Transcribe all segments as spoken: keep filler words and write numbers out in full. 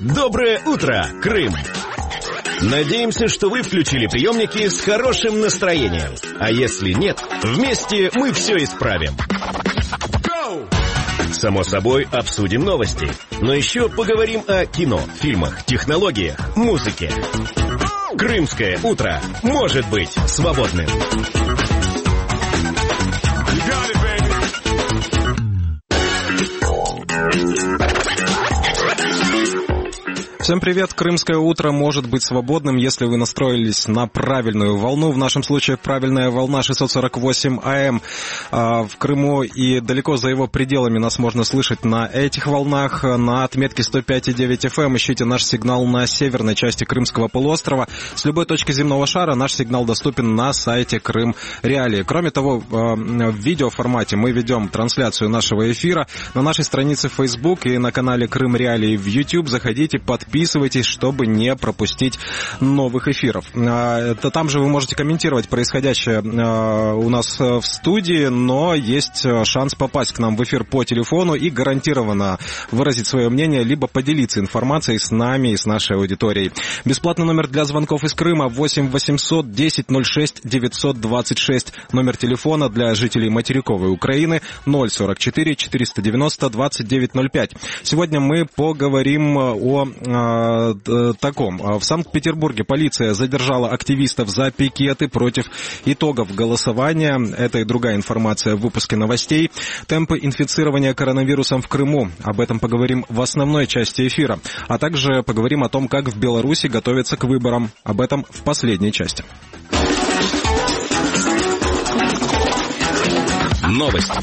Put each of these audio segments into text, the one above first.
Доброе утро, Крым! Надеемся, что вы включили приемники с хорошим настроением. А если нет, вместе мы все исправим. Само собой, обсудим новости. Но еще поговорим о кино, фильмах, технологиях, музыке. Крымское утро может быть свободным. Всем привет! Крымское утро может быть свободным, если вы настроились на правильную волну. В нашем случае правильная волна шестьсот сорок восемь АМ в Крыму, и далеко за его пределами нас можно слышать на этих волнах. На отметке сто пять и девять эф эм ищите наш сигнал на северной части Крымского полуострова. С любой точки земного шара наш сигнал доступен на сайте Крым Реалии. Кроме того, в видеоформате мы ведем трансляцию нашего эфира на нашей странице в Facebook и на канале Крым Реалии в YouTube. Заходите, подписывайтесь. Подписывайтесь, чтобы не пропустить новых эфиров. Там же вы можете комментировать происходящее у нас в студии, но есть шанс попасть к нам в эфир по телефону и гарантированно выразить свое мнение, либо поделиться информацией с нами и с нашей аудиторией. Бесплатный номер для звонков из Крыма восемь восемьсот десять ноль шесть девятьсот двадцать шесть. Номер телефона для жителей материковой Украины ноль сорок четыре четыреста девяносто двадцать девять ноль пять. Сегодня мы поговорим о таком. В Санкт-Петербурге полиция задержала активистов за пикеты против итогов голосования. Это и другая информация в выпуске новостей. Темпы инфицирования коронавирусом в Крыму. Об этом поговорим в основной части эфира. А также поговорим о том, как в Беларуси готовятся к выборам. Об этом в последней части. Новости.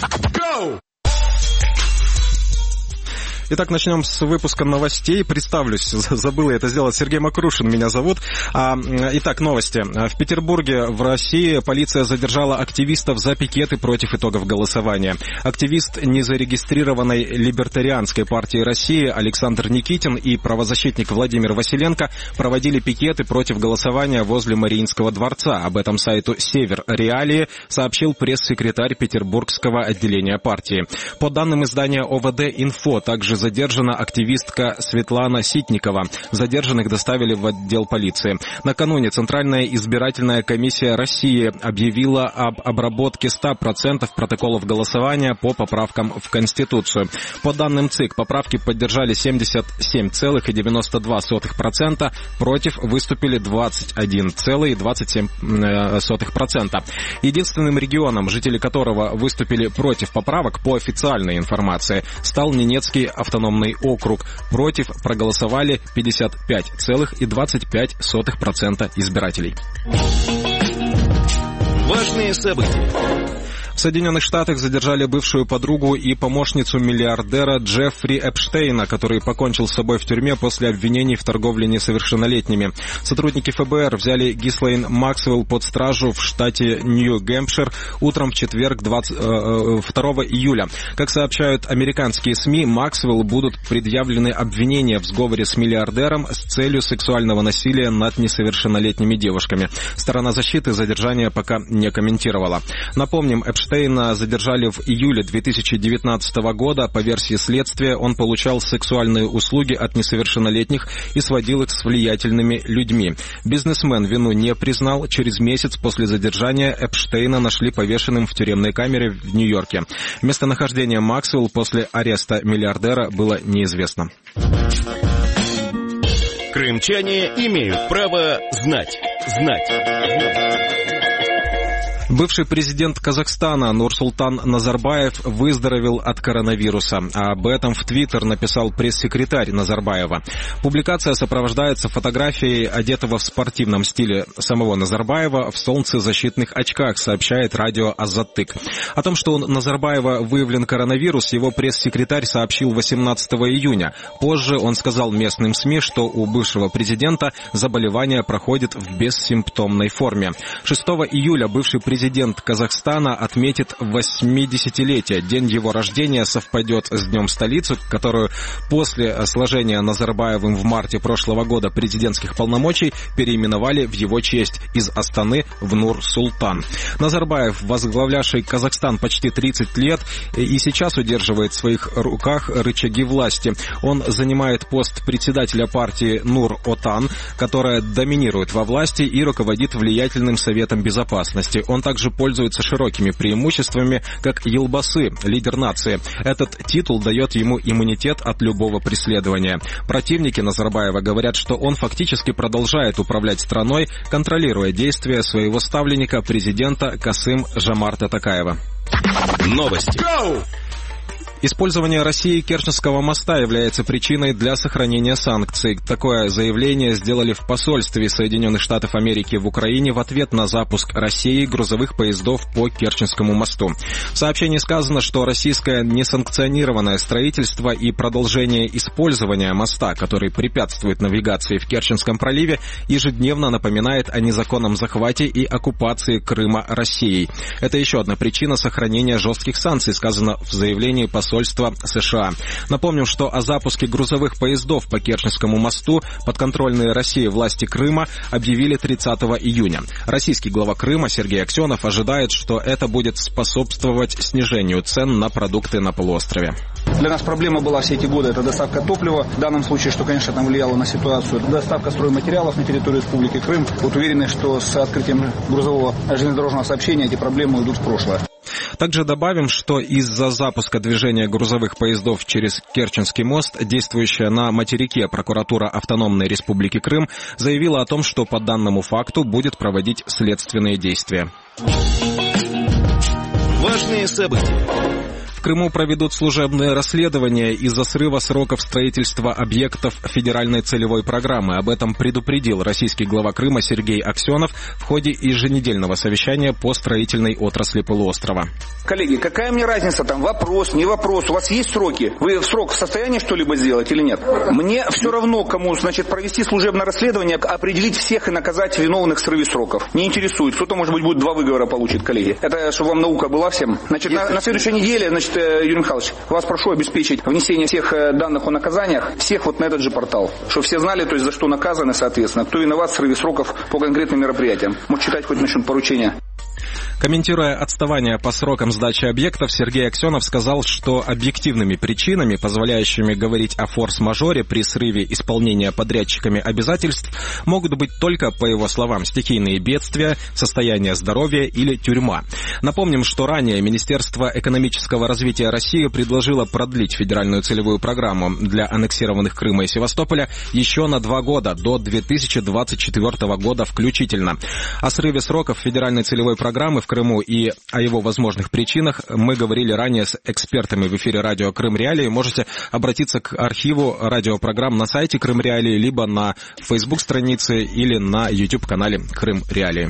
Итак, начнем с выпуска новостей. Представлюсь, забыл я это сделать. Сергей Макрушин меня зовут. Итак, новости. В Петербурге, в России, полиция задержала активистов за пикеты против итогов голосования. Активист незарегистрированной либертарианской партии России Александр Никитин и правозащитник Владимир Василенко проводили пикеты против голосования возле Мариинского дворца. Об этом сайту «Север Реалии» сообщил пресс-секретарь Петербургского отделения партии. По данным издания о вэ дэ-Инфо, также задержана активистка Светлана Ситникова. Задержанных доставили в отдел полиции. Накануне Центральная избирательная комиссия России объявила об обработке ста процентов протоколов голосования по поправкам в Конституцию. По данным ЦИК, поправки поддержали семьдесят семь целых девяносто два сотых процента, против выступили двадцать один целых двадцать семь сотых процента. Единственным регионом, жители которого выступили против поправок по официальной информации, стал Ненецкий автономный округ. Против проголосовали пятьдесят пять целых двадцать пять сотых процента избирателей. Важные события. В Соединенных Штатах задержали бывшую подругу и помощницу миллиардера Джеффри Эпштейна, который покончил с собой в тюрьме после обвинений в торговле несовершеннолетними. Сотрудники эф бэ эр взяли Гислейн Максвелл под стражу в штате Нью-Гэмпшир утром в четверг двадцать второго июля. Как сообщают американские СМИ, Максвелл будут предъявлены обвинения в сговоре с миллиардером с целью сексуального насилия над несовершеннолетними девушками. Сторона защиты задержания пока не комментировала. Напомним, Эпштейн Эпштейна задержали в июле две тысячи девятнадцатого года. По версии следствия, он получал сексуальные услуги от несовершеннолетних и сводил их с влиятельными людьми. Бизнесмен вину не признал. Через месяц после задержания Эпштейна нашли повешенным в тюремной камере в Нью-Йорке. Местонахождение Максвелл после ареста миллиардера было неизвестно. Крымчане имеют право знать. Знать. Знать. Бывший президент Казахстана Нурсултан Назарбаев выздоровел от коронавируса. Об этом в Твиттер написал пресс-секретарь Назарбаева. Публикация сопровождается фотографией одетого в спортивном стиле самого Назарбаева в солнцезащитных очках, сообщает радио «Азаттык». О том, что у Назарбаева выявлен коронавирус, его пресс-секретарь сообщил восемнадцатого июня. Позже он сказал местным СМИ, что у бывшего президента заболевание проходит в бессимптомной форме. шестого июля бывший президент президент Казахстана отметит восьмидесятилетие. День его рождения совпадет с Днем столицы, которую после сложения Назарбаевым в марте прошлого года президентских полномочий переименовали в его честь из Астаны в Нур-Султан. Назарбаев, возглавлявший Казахстан почти тридцать лет, и сейчас удерживает в своих руках рычаги власти. Он занимает пост председателя партии Нур-Отан, которая доминирует во власти и руководит влиятельным Советом Безопасности. Он также пользуется широкими преимуществами, как Елбасы, лидер нации. Этот титул дает ему иммунитет от любого преследования. Противники Назарбаева говорят, что он фактически продолжает управлять страной, контролируя действия своего ставленника, президента Касым-Жомарта Токаева. Новости. Go! Использование России Керченского моста является причиной для сохранения санкций. Такое заявление сделали в посольстве Соединенных Штатов Америки в Украине в ответ на запуск России грузовых поездов по Керченскому мосту. В сообщении сказано, что российское несанкционированное строительство и продолжение использования моста, который препятствует навигации в Керченском проливе, ежедневно напоминает о незаконном захвате и оккупации Крыма Россией. Это еще одна причина сохранения жестких санкций, сказано в заявлении посольства США. Напомним, что о запуске грузовых поездов по Керченскому мосту подконтрольные России власти Крыма объявили тридцатого июня. Российский глава Крыма Сергей Аксенов ожидает, что это будет способствовать снижению цен на продукты на полуострове. Для нас проблема была все эти годы, это доставка топлива. В данном случае, что, конечно, там влияло на ситуацию, доставка стройматериалов на территорию Республики Крым. Вот уверены, что с открытием грузового железнодорожного сообщения эти проблемы уйдут в прошлое. Также добавим, что из-за запуска движения грузовых поездов через Керченский мост, действующая на материке прокуратура Автономной Республики Крым заявила о том, что по данному факту будет проводить следственные действия. Важные события. В Крыму проведут служебное расследование из-за срыва сроков строительства объектов федеральной целевой программы. Об этом предупредил российский глава Крыма Сергей Аксенов в ходе еженедельного совещания по строительной отрасли полуострова. Коллеги, какая мне разница там, вопрос, не вопрос, у вас есть сроки? Вы в срок в состоянии что-либо сделать или нет? Мне все равно, кому, значит, провести служебное расследование, определить всех и наказать виновных в срыве сроков. Не интересует. Кто-то, может быть, будет два выговора получит, коллеги. Это, чтобы вам наука была всем. Значит, на, на следующей неделе, значит, Юрий Михайлович, вас прошу обеспечить внесение всех данных о наказаниях, всех вот на этот же портал, чтобы все знали, то есть за что наказаны, соответственно, кто виноват в срыве сроков по конкретным мероприятиям. Может читать хоть насчет поручения. Комментируя отставание по срокам сдачи объектов, Сергей Аксенов сказал, что объективными причинами, позволяющими говорить о форс-мажоре при срыве исполнения подрядчиками обязательств, могут быть только, по его словам, стихийные бедствия, состояние здоровья или тюрьма. Напомним, что ранее Министерство экономического развития России предложило продлить федеральную целевую программу для аннексированных Крыма и Севастополя еще на два года, до две тысячи двадцать четвёртого года включительно. О срыве сроков федеральной целевой программы в Крыму и о его возможных причинах мы говорили ранее с экспертами в эфире радио «Крым Реалии». Можете обратиться к архиву радиопрограмм на сайте «Крым Реалии», либо на Facebook-странице или на YouTube-канале «Крым Реалии».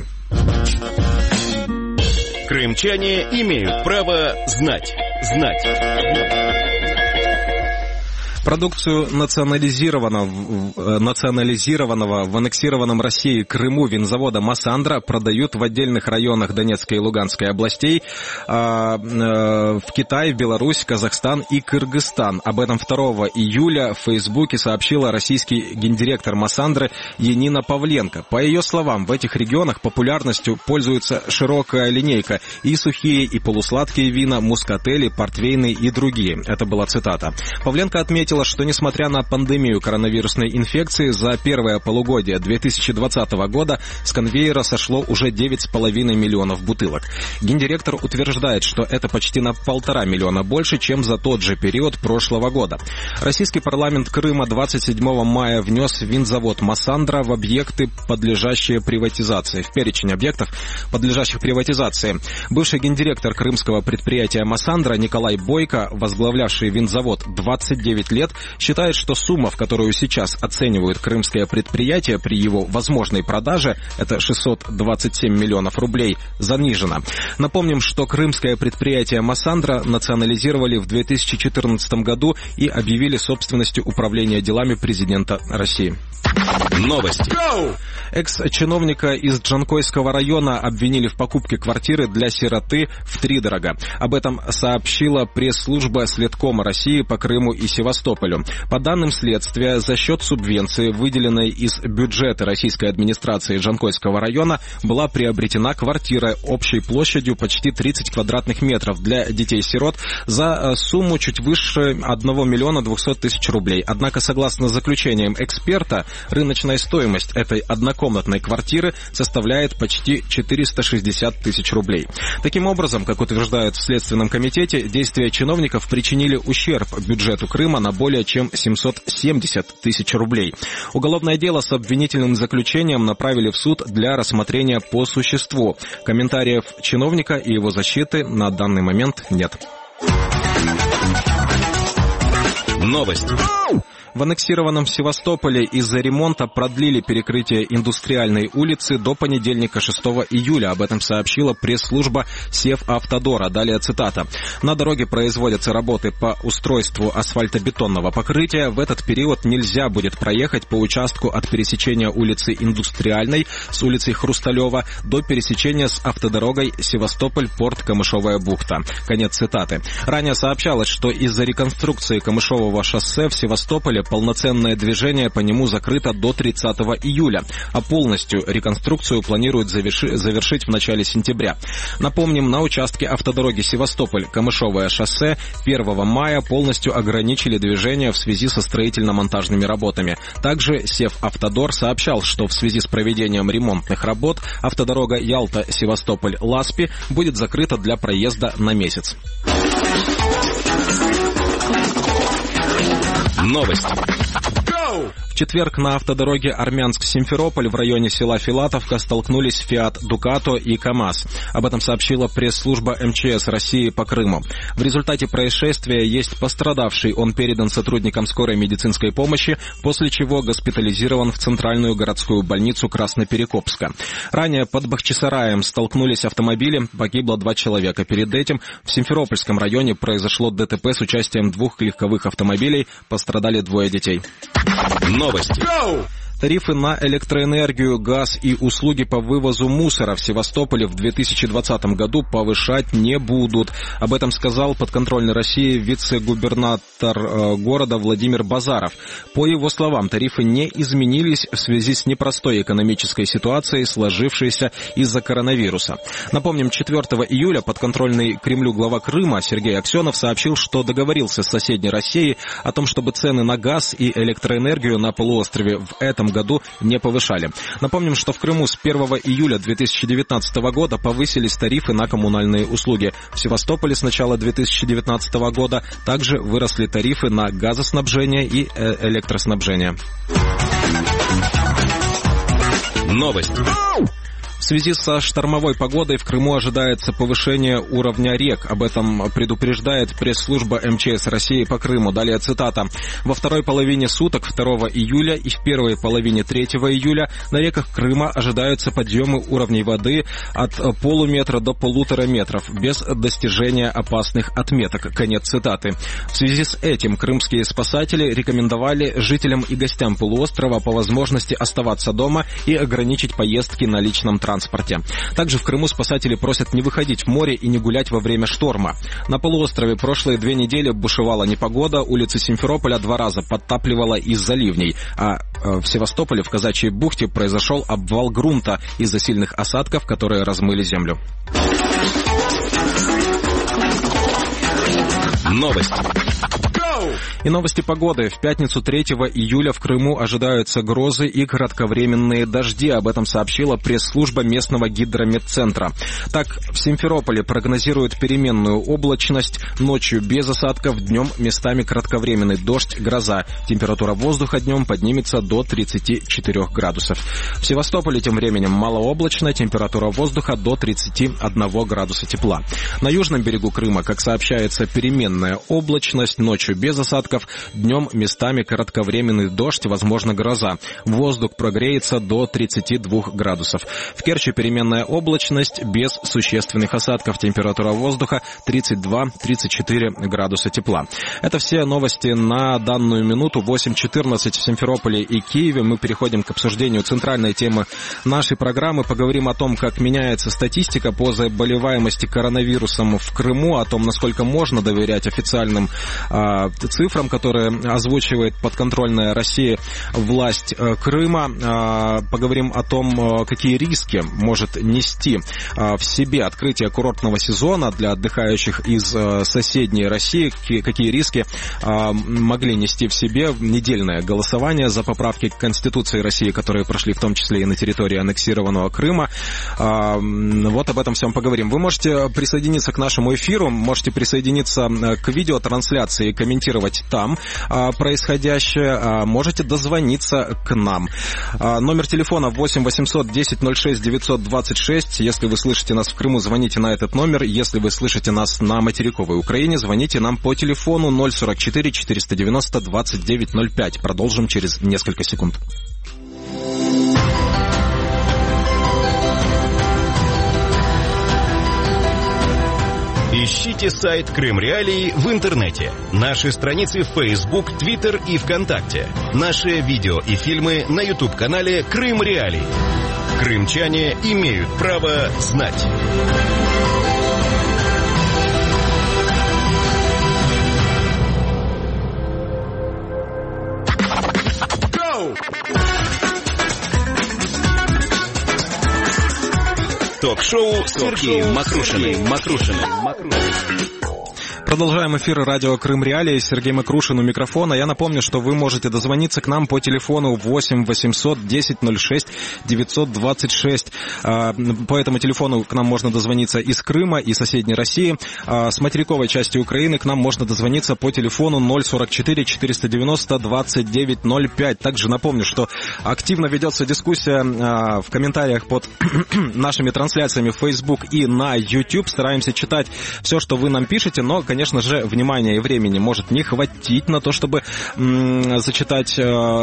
Крымчане имеют право знать. Знать. Продукцию национализированного, национализированного в аннексированном России Крыму винзавода «Массандра» продают в отдельных районах Донецкой и Луганской областей в Китай, Беларусь, Казахстан и Кыргызстан. Об этом второго июля в Фейсбуке сообщила российский гендиректор «Массандры» Янина Павленко. По ее словам, в этих регионах популярностью пользуется широкая линейка и сухие, и полусладкие вина, мускатели, портвейны и другие. Это была цитата. Павленко отметил, что несмотря на пандемию коронавирусной инфекции, за первое полугодие две тысячи двадцатого года с конвейера сошло уже девять с половиной миллионов бутылок. Гендиректор утверждает, что это почти на полтора миллиона больше, чем за тот же период прошлого года. Российский парламент Крыма двадцать седьмого мая внес винзавод «Массандра» в объекты, подлежащие приватизации. В перечень объектов, подлежащих приватизации. Бывший гендиректор крымского предприятия «Массандра» Николай Бойко, возглавлявший винзавод двадцать девять лет, лет, считает, что сумма, в которую сейчас оценивают крымское предприятие при его возможной продаже, это шестьсот двадцать семь миллионов рублей, занижена. Напомним, что крымское предприятие «Массандра» национализировали в две тысячи четырнадцатом году и объявили собственностью управления делами президента России. Новости. Экс-чиновника из Джанкойского района обвинили в покупке квартиры для сироты втридорога. Об этом сообщила пресс-служба Следкома России по Крыму и Севастополю. По данным следствия, за счет субвенции, выделенной из бюджета российской администрации Джанкойского района, была приобретена квартира общей площадью почти тридцать квадратных метров для детей-сирот за сумму чуть выше одного миллиона двухсот тысяч рублей. Однако, согласно заключениям эксперта, рыночная стоимость этой однокомнатной квартиры составляет почти четыреста шестьдесят тысяч рублей. Таким образом, как утверждают в Следственном комитете, действия чиновников причинили ущерб бюджету Крыма на более чем семьсот семьдесят тысяч рублей. Уголовное дело с обвинительным заключением направили в суд для рассмотрения по существу. Комментариев чиновника и его защиты на данный момент нет. Новость. В аннексированном Севастополе из-за ремонта продлили перекрытие Индустриальной улицы до понедельника, шестого июля. Об этом сообщила пресс-служба Севавтодора. Далее цитата. «На дороге производятся работы по устройству асфальтобетонного покрытия. В этот период нельзя будет проехать по участку от пересечения улицы Индустриальной с улицей Хрусталева до пересечения с автодорогой Севастополь-Порт Камышовая бухта». Конец цитаты. Ранее сообщалось, что из-за реконструкции Камышового шоссе в Севастополе полноценное движение по нему закрыто до тридцатого июля, а полностью реконструкцию планируют заверши- завершить в начале сентября. Напомним, на участке автодороги Севастополь-Камышовое шоссе первого мая полностью ограничили движение в связи со строительно-монтажными работами. Также Севавтодор сообщал, что в связи с проведением ремонтных работ автодорога Ялта-Севастополь-Ласпи будет закрыта для проезда на месяц. Новость. В четверг на автодороге Армянск-Симферополь в районе села Филатовка столкнулись Фиат Дукато и КамАЗ. Об этом сообщила пресс-служба эм че эс России по Крыму. В результате происшествия есть пострадавший. Он передан сотрудникам скорой медицинской помощи, после чего госпитализирован в Центральную городскую больницу Красноперекопска. Ранее под Бахчисараем столкнулись автомобили, погибло два человека. Перед этим в Симферопольском районе произошло ДТП с участием двух легковых автомобилей, пострадали двое детей. Новости. Тарифы на электроэнергию, газ и услуги по вывозу мусора в Севастополе в две тысячи двадцатом году повышать не будут. Об этом сказал подконтрольный России вице-губернатор э, города Владимир Базаров. По его словам, тарифы не изменились в связи с непростой экономической ситуацией, сложившейся из-за коронавируса. Напомним, четвертого июля подконтрольный Кремлю глава Крыма Сергей Аксенов сообщил, что договорился с соседней Россией о том, чтобы цены на газ и электроэнергию на полуострове в этом году не повышали. Напомним, что в Крыму с первого июля две тысячи девятнадцатого года повысились тарифы на коммунальные услуги. В Севастополе с начала две тысячи девятнадцатого года также выросли тарифы на газоснабжение и электроснабжение. Новость. В связи со штормовой погодой в Крыму ожидается повышение уровня рек. Об этом предупреждает пресс-служба эм че эс России по Крыму. Далее цитата. Во второй половине суток второго июля и в первой половине третьего июля на реках Крыма ожидаются подъемы уровней воды от полуметра до полутора метров без достижения опасных отметок. Конец цитаты. В связи с этим крымские спасатели рекомендовали жителям и гостям полуострова по возможности оставаться дома и ограничить поездки на личном транспорте. транспорте. Также в Крыму спасатели просят не выходить в море и не гулять во время шторма. На полуострове прошлые две недели бушевала непогода, улицы Симферополя два раза подтапливала из-за ливней, а в Севастополе в Казачьей бухте произошел обвал грунта из-за сильных осадков, которые размыли землю. Новость. И новости погоды. В пятницу третьего июля в Крыму ожидаются грозы и кратковременные дожди. Об этом сообщила пресс-служба местного гидрометцентра. Так, в Симферополе прогнозируют переменную облачность, ночью без осадков, днем местами кратковременный дождь, гроза. Температура воздуха днем поднимется до тридцати четырёх градусов. В Севастополе тем временем малооблачно, температура воздуха до тридцати одного градуса тепла. На южном берегу Крыма, как сообщается, переменная облачность, ночью без без осадков. Днем местами кратковременный дождь, возможно гроза. Воздух прогреется до тридцати двух градусов. В Керчи переменная облачность без существенных осадков. Температура воздуха тридцать два — тридцать четыре градуса тепла. Это все новости на данную минуту. восемь четырнадцать в Симферополе и Киеве. Мы переходим к обсуждению центральной темы нашей программы. Поговорим о том, как меняется статистика по заболеваемости коронавирусом в Крыму, о том, насколько можно доверять официальным э, цифрам, которые озвучивает подконтрольная России власть э, Крыма. Э, поговорим о том, э, какие риски может нести э, в себе открытие курортного сезона для отдыхающих из э, соседней России, какие, какие риски э, могли нести в себе недельное голосование за поправки к Конституции России, которые прошли в том числе и на территории аннексированного Крыма. Э, вот об этом всем поговорим. Вы можете присоединиться к нашему эфиру, можете присоединиться к видеотрансляции и комментировать там а, происходящее, а, можете дозвониться к нам. А, номер телефона восемь восемьсот десять ноль шесть девятьсот двадцать шесть. Если вы слышите нас в Крыму, звоните на этот номер. Если вы слышите нас на материковой Украине, звоните нам по телефону ноль сорок четыре четыреста девяносто двадцать девять ноль пять. Продолжим через несколько секунд. Ищите сайт Крым Реалии в интернете. Наши страницы в Facebook, Twitter и ВКонтакте. Наши видео и фильмы на YouTube-канале Крым Реалии. Крымчане имеют право знать. Ток-шоу с Сергеем Макрушиным. Макрушиным. Продолжаем эфир радио Крым Реалии. Сергей Макрушин у микрофона. Я напомню, что вы можете дозвониться к нам по телефону восемь восемьсот десять ноль шесть девятьсот двадцать шесть. По этому телефону к нам можно дозвониться из Крыма и соседней России. С материковой части Украины к нам можно дозвониться по телефону ноль сорок четыре четыреста девяносто двадцать девять ноль пять. Также напомню, что активно ведется дискуссия в комментариях под нашими трансляциями в Facebook и на YouTube. Стараемся читать все, что вы нам пишете, но, конечно, Конечно же, внимания и времени может не хватить на то, чтобы м- зачитать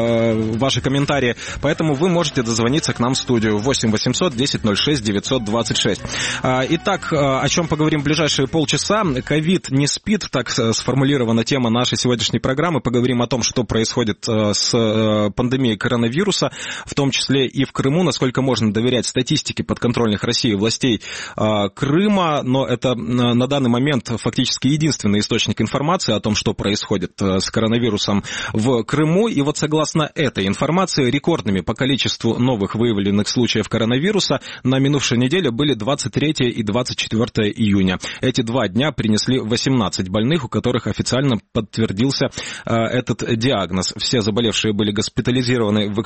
э, ваши комментарии. Поэтому вы можете дозвониться к нам в студию восемь восемьсот десять ноль шесть девятьсот двадцать шесть. Э, итак, э, о чем поговорим в ближайшие полчаса. Ковид не спит, так сформулирована тема нашей сегодняшней программы. Поговорим о том, что происходит э, с э, пандемией коронавируса, в том числе и в Крыму, насколько можно доверять статистике подконтрольных России властей э, Крыма. Но это э, на данный момент фактически единственный единственный источник информации о том, что происходит с коронавирусом в Крыму. И вот согласно этой информации, рекордными по количеству новых выявленных случаев коронавируса на минувшей неделе были двадцать третьего и двадцать четвёртого июня. Эти два дня принесли восемнадцать больных, у которых официально подтвердился э, этот диагноз. Все заболевшие были госпитализированы в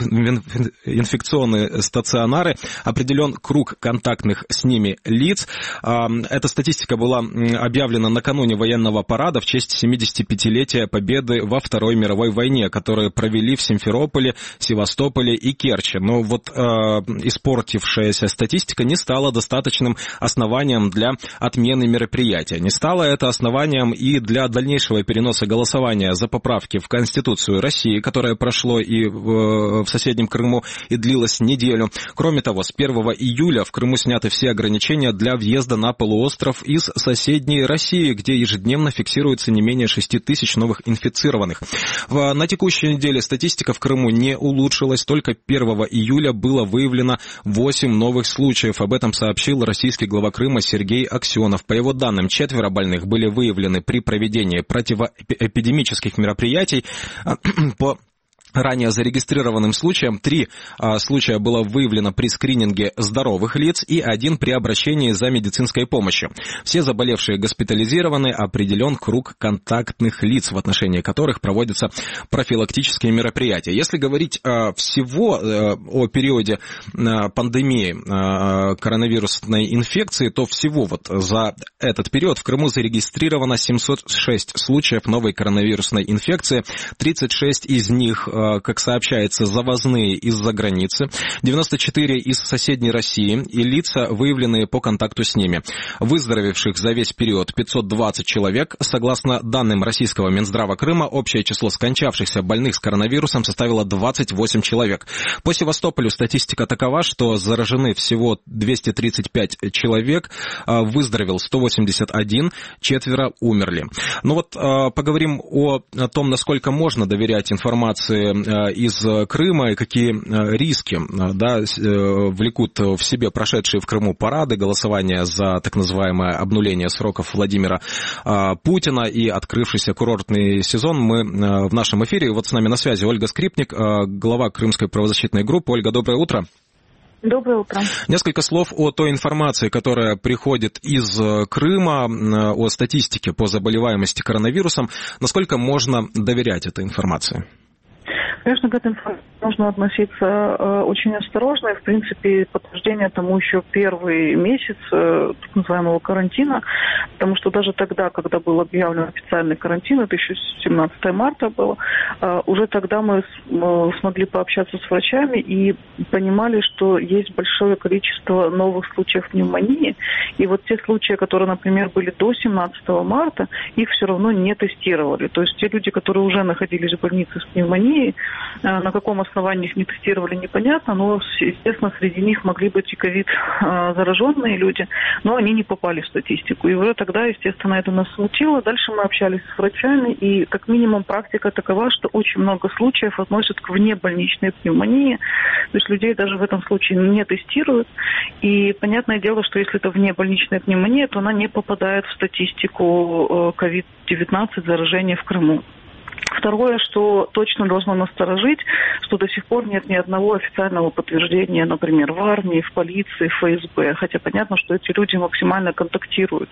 инфекционные стационары. Определен круг контактных с ними лиц. Э, эта статистика была объявлена накануне военного парада в честь семидесятипятилетия победы во Второй мировой войне, которые провели в Симферополе, Севастополе и Керчи. Но вот э, испортившаяся статистика не стала достаточным основанием для отмены мероприятия. Не стало это основанием и для дальнейшего переноса голосования за поправки в Конституцию России, которое прошло и в, в соседнем Крыму и длилось неделю. Кроме того, с первого июля в Крыму сняты все ограничения для въезда на полуостров из соседней России, где ежедневно фиксируется не менее шести тысяч новых инфицированных. На текущей неделе статистика в Крыму не улучшилась. Только первого июля было выявлено восемь новых случаев. Об этом сообщил российский глава Крыма Сергей Аксенов. По его данным, четверо больных были выявлены при проведении противоэпидемических мероприятий по ранее зарегистрированным случаям. Три а, случая было выявлено при скрининге здоровых лиц и один при обращении за медицинской помощью. Все заболевшие госпитализированы, определен круг контактных лиц, в отношении которых проводятся профилактические мероприятия. Если говорить а, всего а, о периоде а, пандемии а, коронавирусной инфекции, то всего вот за этот период в Крыму зарегистрировано семьсот шесть случаев новой коронавирусной инфекции. тридцать шесть из них а, как сообщается, завозные из-за границы, девяносто четыре из соседней России и лица, выявленные по контакту с ними. Выздоровевших за весь период пятьсот двадцать человек. Согласно данным российского Минздрава Крыма, общее число скончавшихся больных с коронавирусом составило двадцать восемь человек. По Севастополю статистика такова, что заражены всего двести тридцать пять человек, выздоровел сто восемьдесят один, четверо умерли. Ну вот поговорим о том, насколько можно доверять информации из Крыма и какие риски, да, влекут в себе прошедшие в Крыму парады, голосование за так называемое обнуление сроков Владимира Путина и открывшийся курортный сезон. Мы в нашем эфире. Вот с нами на связи Ольга Скрипник, глава Крымской правозащитной группы. Ольга, доброе утро. Доброе утро. Несколько слов о той информации, которая приходит из Крыма, о статистике по заболеваемости коронавирусом. Насколько можно доверять этой информации? Конечно, к этой информации нужно относиться э, очень осторожно. И, в принципе, подтверждение тому еще первый месяц э, так называемого карантина. Потому что даже тогда, когда был объявлен официальный карантин, это еще семнадцатое марта было, э, уже тогда мы, с, мы смогли пообщаться с врачами и понимали, что есть большое количество новых случаев пневмонии. И вот те случаи, которые, например, были до семнадцатого марта, их все равно не тестировали. То есть те люди, которые уже находились в больнице с пневмонией, на каком основании их не тестировали, непонятно, но, естественно, среди них могли быть и ковид-зараженные люди, но они не попали в статистику. И уже тогда, естественно, это нас смутило. Дальше мы общались с врачами, и как минимум практика такова, что очень много случаев относят к внебольничной пневмонии, то есть людей даже в этом случае не тестируют. И понятное дело, что если это внебольничная пневмония, то она не попадает в статистику ковид девятнадцать заражения в Крыму. Второе, что точно должно насторожить, что до сих пор нет ни одного официального подтверждения, например, в армии, в полиции, в эф эс бэ. Хотя понятно, что эти люди максимально контактируют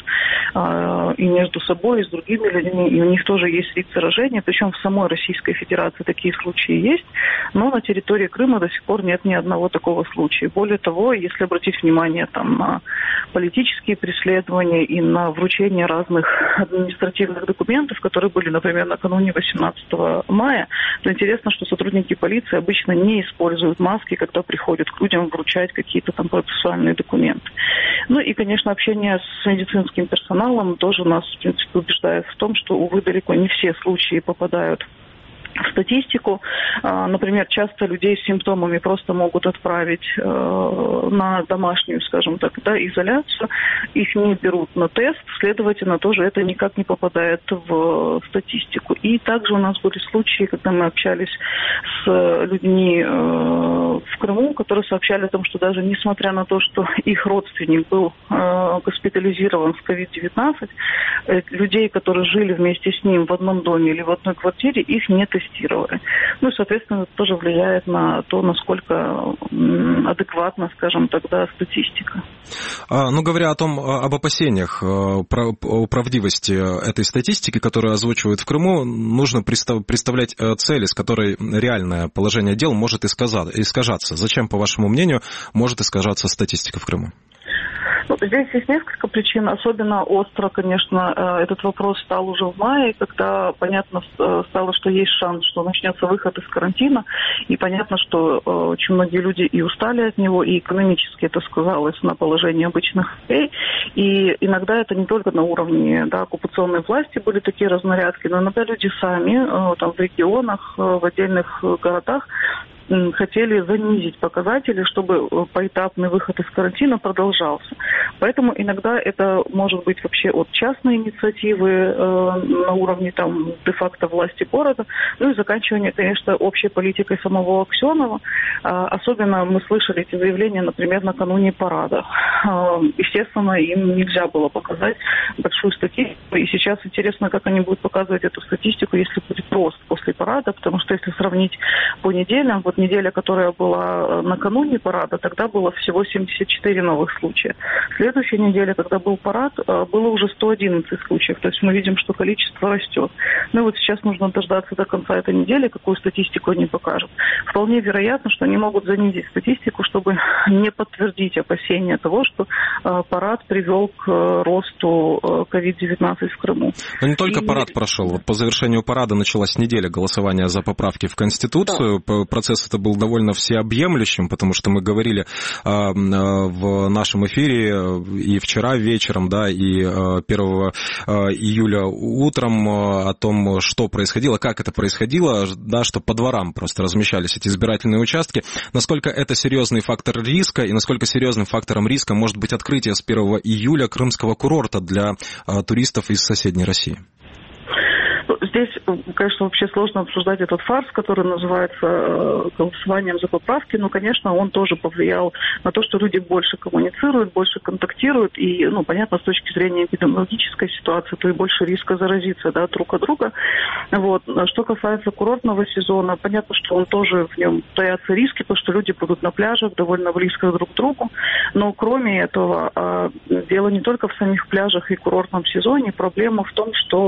э, и между собой, и с другими людьми, и у них тоже есть риск заражения. Причем в самой Российской Федерации такие случаи есть, но на территории Крыма до сих пор нет ни одного такого случая. Более того, если обратить внимание там, на политические преследования и на вручение разных административных документов, которые были, например, накануне восемнадцатого мая, то интересно, что сотрудники полиции обычно не используют маски, когда приходят к людям вручать какие-то там процессуальные документы. Ну и, конечно, общение с медицинским персоналом тоже нас, в принципе, убеждает в том, что, увы, далеко не все случаи попадают в статистику. Например, часто людей с симптомами просто могут отправить на домашнюю, скажем так, да, изоляцию. Их не берут на тест, следовательно, тоже это никак не попадает в статистику. И также у нас были случаи, когда мы общались с людьми в Крыму, которые сообщали о том, что даже несмотря на то, что их родственник был госпитализирован с ковид девятнадцать, людей, которые жили вместе с ним в одном доме или в одной квартире, их не тестировали. Ну и, соответственно, это тоже влияет на то, насколько адекватна, скажем, тогда статистика. А, ну, говоря о том, об опасениях, про, о правдивости этой статистики, которую озвучивают в Крыму, нужно представлять цели, с которой реальное положение дел может искажаться. Зачем, по вашему мнению, может искажаться статистика в Крыму? Здесь есть несколько причин. Особенно остро, конечно, этот вопрос стал уже в мае, когда понятно стало, что есть шанс, что начнется выход из карантина. И понятно, что очень многие люди и устали от него, и экономически это сказалось на положении обычных людей. И иногда это не только на уровне, да, оккупационной власти были такие разнарядки, но иногда люди сами там в регионах, в отдельных городах хотели занизить показатели, чтобы поэтапный выход из карантина продолжался. Поэтому иногда это может быть вообще от частной инициативы э, на уровне там де-факто власти города, ну и заканчивание, конечно, общей политикой самого Аксенова. Э, особенно мы слышали эти заявления, например, накануне парада. Э, естественно, им нельзя было показать большую статистику. И сейчас интересно, как они будут показывать эту статистику, если будет рост после парада, потому что если сравнить по неделям, вот вот неделя, которая была накануне парада, тогда было всего семьдесят четыре новых случая. Следующая неделя, когда был парад, было уже сто одиннадцать случаев. То есть мы видим, что количество растет. Ну и вот сейчас нужно дождаться до конца этой недели, какую статистику они покажут. Вполне вероятно, что они могут занизить статистику, чтобы не подтвердить опасения того, что парад привел к росту ковид девятнадцать в Крыму. Но не только и... парад прошел. Вот по завершению парада началась неделя голосования за поправки в Конституцию. Да. Процесс это был довольно всеобъемлющим, потому что мы говорили э, в нашем эфире и вчера вечером, да, и первого июля утром о том, что происходило, как это происходило, да, что по дворам просто размещались эти избирательные участки. Насколько это серьезный фактор риска и насколько серьезным фактором риска может быть открытие с первого июля крымского курорта для э, туристов из соседней России? Здесь, конечно, вообще сложно обсуждать этот фарс, который называется голосованием за поправки, но, конечно, он тоже повлиял на то, что люди больше коммуницируют, больше контактируют, и, ну, понятно, с точки зрения эпидемиологической ситуации, то и больше риска заразиться, да, друг от друга. Вот. Что касается курортного сезона, понятно, что он тоже, в нем таятся риски, потому что люди будут на пляжах довольно близко друг к другу, но кроме этого, дело не только в самих пляжах и курортном сезоне, проблема в том,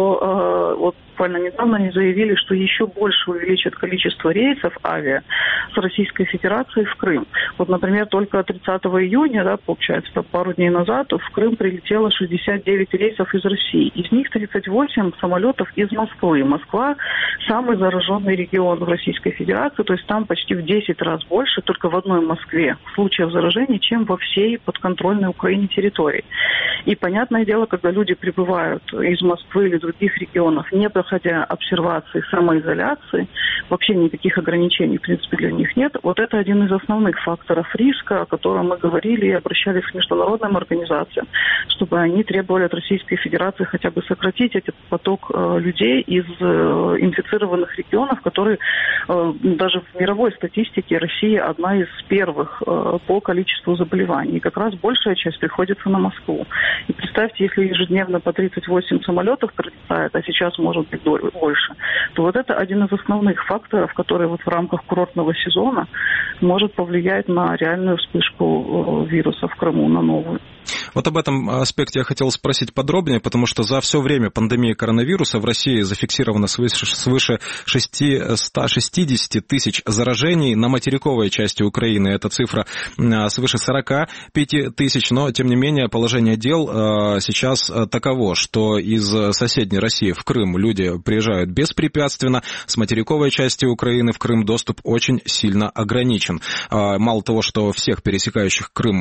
что вот буквально недавно они заявили, что еще больше увеличат количество рейсов авиа с Российской Федерации в Крым. Вот, например, только тридцатого июня, да, получается, пару дней назад, в Крым прилетело шестьдесят девять рейсов из России. Из них тридцать восемь самолетов из Москвы. Москва – самый зараженный регион в Российской Федерации, то есть там почти в десять раз больше, только в одной Москве, случаев заражения, чем во всей подконтрольной Украине территории. И понятное дело, когда люди прибывают из Москвы или других регионов, не проходя обсервации, самоизоляции, вообще никаких ограничений, в принципе, для них нет. Вот это один из основных факторов риска, о котором мы говорили и обращались к международным организациям, чтобы они требовали от Российской Федерации хотя бы сократить этот поток э, людей из э, инфицированных регионов, которые э, даже в мировой статистике Россия одна из первых э, по количеству заболеваний. И как раз большая часть приходится на Москву. И представьте, если ежедневно по тридцать восемь самолетов прилетает, а сейчас может быть больше, то вот это один из основных факторов, который вот в рамках курортного сезона может повлиять на реальную вспышку вируса в Крыму, на новую. Вот об этом аспекте я хотел спросить подробнее, потому что за все время пандемии коронавируса в России зафиксировано свыше шестьсот шестьдесят тысяч заражений. На материковой части Украины эта цифра свыше сорок пять тысяч, но, тем не менее, положение дел сейчас таково, что из соседней России в Крым люди приезжают беспрепятственно, с материковой части Украины в Крым доступ очень сильно ограничен. Мало того, что всех пересекающих Крым,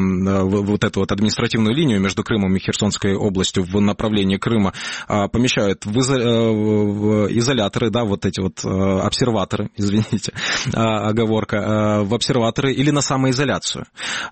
вот эту вот административную линию между Крымом и Херсонской областью в направлении Крыма помещают в изоляторы, да, вот эти вот обсерваторы, извините, оговорка, в обсерваторы или на самоизоляцию.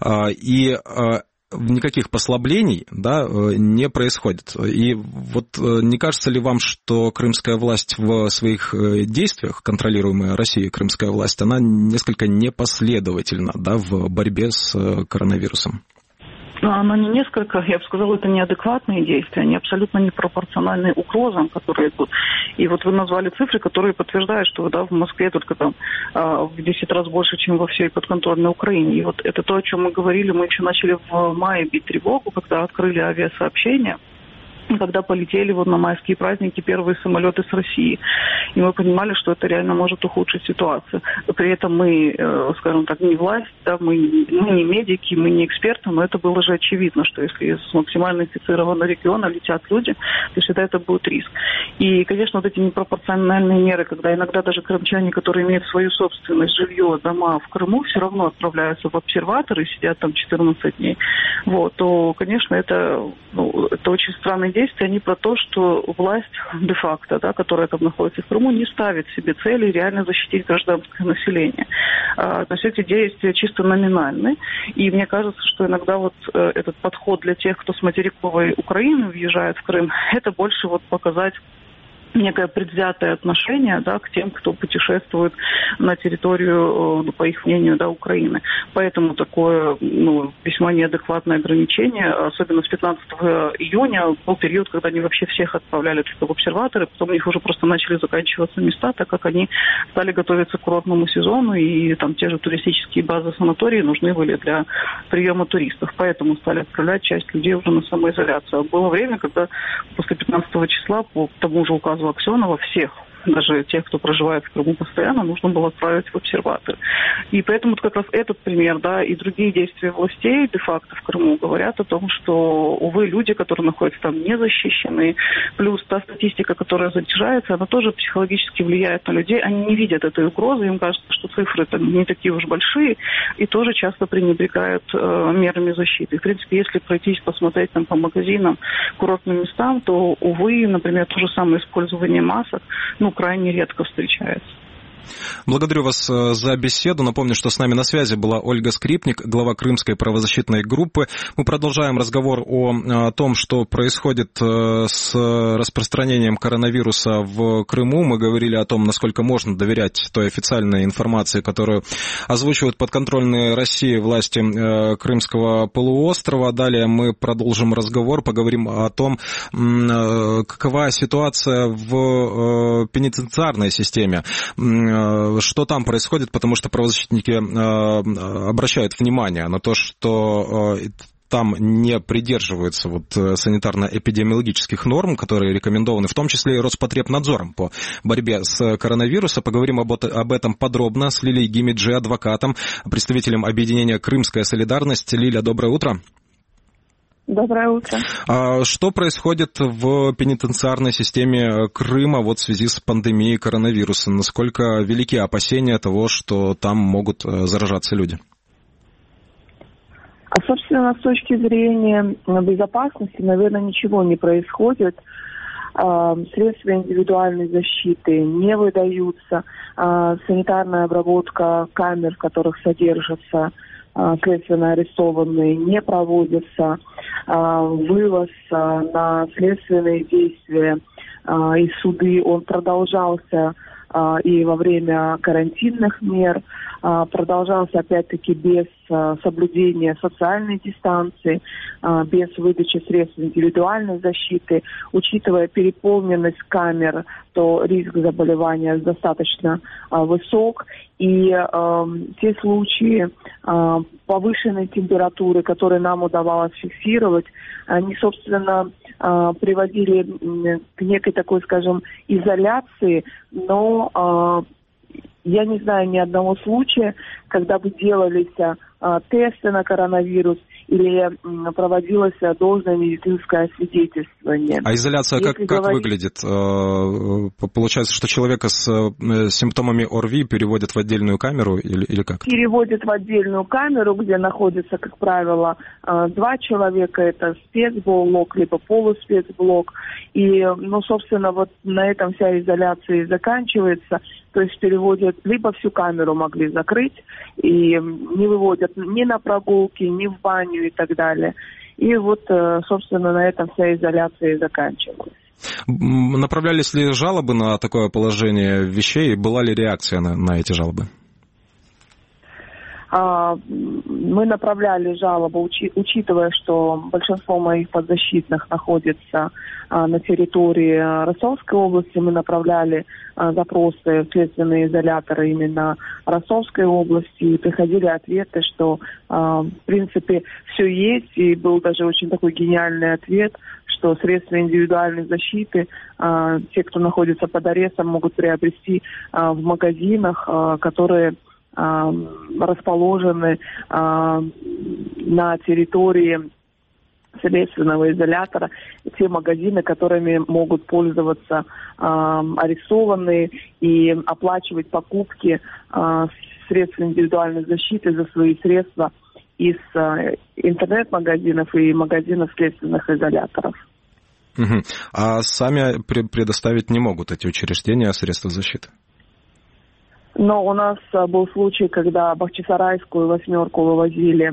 И никаких послаблений, да, не происходит. И вот не кажется ли вам, что крымская власть в своих действиях, контролируемая Россией крымская власть, она несколько непоследовательна, да, в борьбе с коронавирусом? Она не несколько, я бы сказала, это неадекватные действия, они абсолютно непропорциональны угрозам, которые идут. И вот вы назвали цифры, которые подтверждают, что, да, в Москве только там в десять раз больше, чем во всей подконтрольной Украине. И вот это то, о чем мы говорили, мы еще начали в мае бить тревогу, когда открыли авиасообщение, когда полетели вот на майские праздники первые самолеты с России. И мы понимали, что это реально может ухудшить ситуацию. При этом мы, скажем так, не власть, да, мы, мы не медики, мы не эксперты, но это было же очевидно, что если с максимально инфицированного региона летят люди, то всегда это будет риск. И, конечно, вот эти непропорциональные меры, когда иногда даже крымчане, которые имеют свою собственность, жилье, дома в Крыму, все равно отправляются в обсерваторы и сидят там четырнадцать дней, вот, то, конечно, это, ну, это очень странный действия, они про то, что власть де-факто, да, которая там находится в Крыму, не ставит себе цели реально защитить гражданское население. А, то есть эти действия чисто номинальны. И мне кажется, что иногда вот э, этот подход для тех, кто с материковой Украины въезжает в Крым, это больше вот показать некое предвзятое отношение, да, к тем, кто путешествует на территорию, по их мнению, да, Украины. Поэтому такое, ну, весьма неадекватное ограничение, особенно с пятнадцатого июня, был период, когда они вообще всех отправляли в обсерваторы, потом у них уже просто начали заканчиваться места, так как они стали готовиться к курортному сезону, и там те же туристические базы, санатории нужны были для приема туристов. Поэтому стали отправлять часть людей уже на самоизоляцию. Было время, когда после пятнадцатого числа по тому же указу Аксенова всех, даже тех, кто проживает в Крыму постоянно, нужно было отправить в обсерваторы. И поэтому как раз этот пример, да, и другие действия властей де-факто в Крыму говорят о том, что, увы, люди, которые находятся там, не защищены, плюс та статистика, которая занижается, она тоже психологически влияет на людей, они не видят этой угрозы, им кажется, что цифры там не такие уж большие, и тоже часто пренебрегают э, мерами защиты. В принципе, если пройтись, посмотреть там по магазинам, курортным местам, то, увы, например, то же самое использование масок, ну, крайне редко встречается. Благодарю вас за беседу. Напомню, что с нами на связи была Ольга Скрипник, глава Крымской правозащитной группы. Мы продолжаем разговор о том, что происходит с распространением коронавируса в Крыму. Мы говорили о том, насколько можно доверять той официальной информации, которую озвучивают подконтрольные России власти Крымского полуострова. Далее мы продолжим разговор, поговорим о том, какова ситуация в пенитенциарной системе, что там происходит, потому что правозащитники обращают внимание на то, что там не придерживаются вот санитарно-эпидемиологических норм, которые рекомендованы, в том числе и Роспотребнадзором по борьбе с коронавирусом. Поговорим об, об этом подробно с Лилией Гимиджи, адвокатом, представителем объединения «Крымская солидарность». Лиля, доброе утро. Доброе утро. Что происходит в пенитенциарной системе Крыма вот в связи с пандемией коронавируса? Насколько велики опасения того, что там могут заражаться люди? А, собственно, с точки зрения безопасности, наверное, ничего не происходит. Средства индивидуальной защиты не выдаются. Санитарная обработка камер, в которых содержатся следственно арестованные, не проводится. Вывоз на следственные действия и суды, он продолжался и во время карантинных мер, продолжался опять-таки без соблюдения социальной дистанции, без выдачи средств индивидуальной защиты. Учитывая переполненность камер, то риск заболевания достаточно высок. И э, те случаи э, повышенной температуры, которые нам удавалось фиксировать, они, собственно, э, приводили к некой такой, скажем, изоляции, но э, я не знаю ни одного случая, когда бы делались э, тесты на коронавирус или э, проводилось должное медицинское освидетельствование. А изоляция как, как говорить... выглядит? Получается, что человека с симптомами ОРВИ переводят в отдельную камеру или, или как? Переводят в отдельную камеру, где находится, как правило, два человека. Это спецблок, либо полуспецблок. И, ну, собственно, вот на этом вся изоляция и заканчивается. То есть переводят, либо всю камеру могли закрыть и не выводят ни на прогулки, ни в баню и так далее. И вот, собственно, на этом вся изоляция и заканчивалась. Направлялись ли жалобы на такое положение вещей? Была ли реакция на, на эти жалобы? Мы направляли жалобы, учитывая, что большинство моих подзащитных находится на территории Ростовской области. Мы направляли запросы в следственные изоляторы именно Ростовской области. И приходили ответы, что, в принципе, все есть. И был даже очень такой гениальный ответ, что средства индивидуальной защиты те, кто находится под арестом, могут приобрести в магазинах, которые расположены на территории следственного изолятора, те магазины, которыми могут пользоваться арестованные и оплачивать покупки средств индивидуальной защиты за свои средства из интернет-магазинов и магазинов следственных изоляторов. Угу. А сами предоставить не могут эти учреждения средства защиты? Но у нас был случай, когда Бахчисарайскую восьмерку вывозили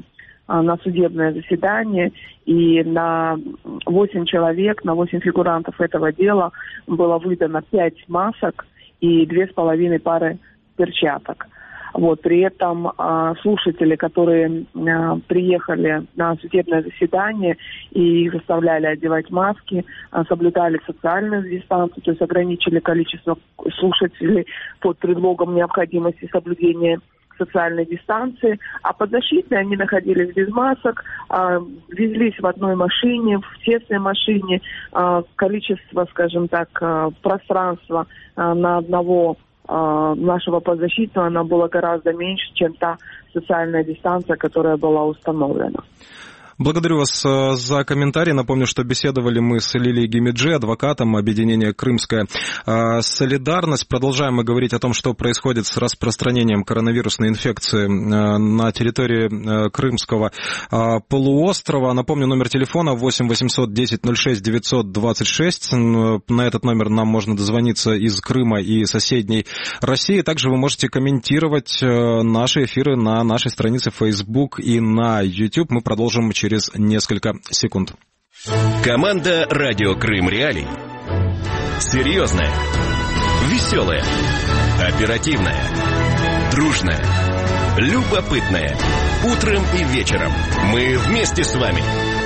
на судебное заседание, и на восемь человек, на восемь фигурантов этого дела было выдано пять масок и две с половиной пары перчаток. Вот, при этом а, слушатели, которые а, приехали на судебное заседание и их заставляли одевать маски, а, соблюдали социальную дистанцию, то есть ограничили количество слушателей под предлогом необходимости соблюдения социальной дистанции, а подзащитные они находились без масок, а, везлись в одной машине, в тесной машине, а, количество, скажем так, а, пространства а, на одного а, нашего подзащитного, оно было гораздо меньше, чем та социальная дистанция, которая была установлена. Благодарю вас за комментарий. Напомню, что беседовали мы с Лилией Гимиджи, адвокатом объединения «Крымская солидарность». Продолжаем мы говорить о том, что происходит с распространением коронавирусной инфекции на территории Крымского полуострова. Напомню, номер телефона восемь восемьсот десять ноль шесть девятьсот двадцать шесть. На этот номер нам можно дозвониться из Крыма и соседней России. Также вы можете комментировать наши эфиры на нашей странице Facebook и на YouTube. Мы продолжим через через несколько секунд. Команда «Радио Крым Реалий». Серьезная, веселая, оперативная, дружная, любопытная. Утром и вечером мы вместе с вами.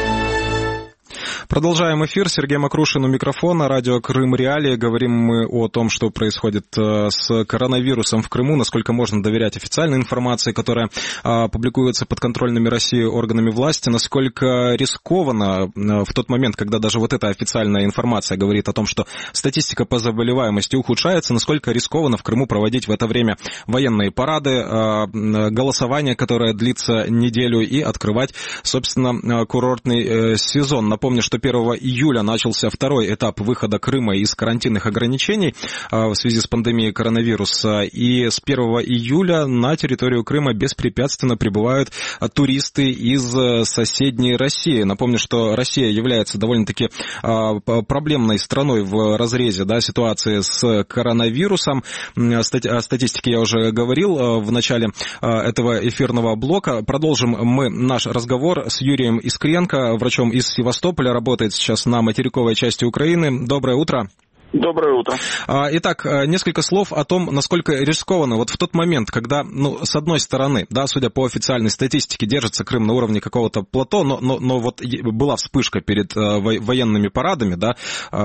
Продолжаем эфир. Сергей Макрушин у микрофона. Радио Крым Реалии. Говорим мы о том, что происходит с коронавирусом в Крыму, насколько можно доверять официальной информации, которая а, публикуется подконтрольными России органами власти, насколько рискованно в тот момент, когда даже вот эта официальная информация говорит о том, что статистика по заболеваемости ухудшается, насколько рискованно в Крыму проводить в это время военные парады, а, голосование, которое длится неделю, и открывать, собственно, курортный сезон. Напомню, что первого июля начался второй этап выхода Крыма из карантинных ограничений в связи с пандемией коронавируса. И с первого июля на территорию Крыма беспрепятственно прибывают туристы из соседней России. Напомню, что Россия является довольно-таки проблемной страной в разрезе, да, ситуации с коронавирусом. О статистике я уже говорил в начале этого эфирного блока. Продолжим мы наш разговор с Юрием Искренко, врачом из Севастополя, работает сейчас на материковой части Украины. Доброе утро. Доброе утро. Итак, несколько слов о том, насколько рискованно вот в тот момент, когда, ну, с одной стороны, да, судя по официальной статистике, держится Крым на уровне какого-то плато, но, но, но вот была вспышка перед военными парадами, да,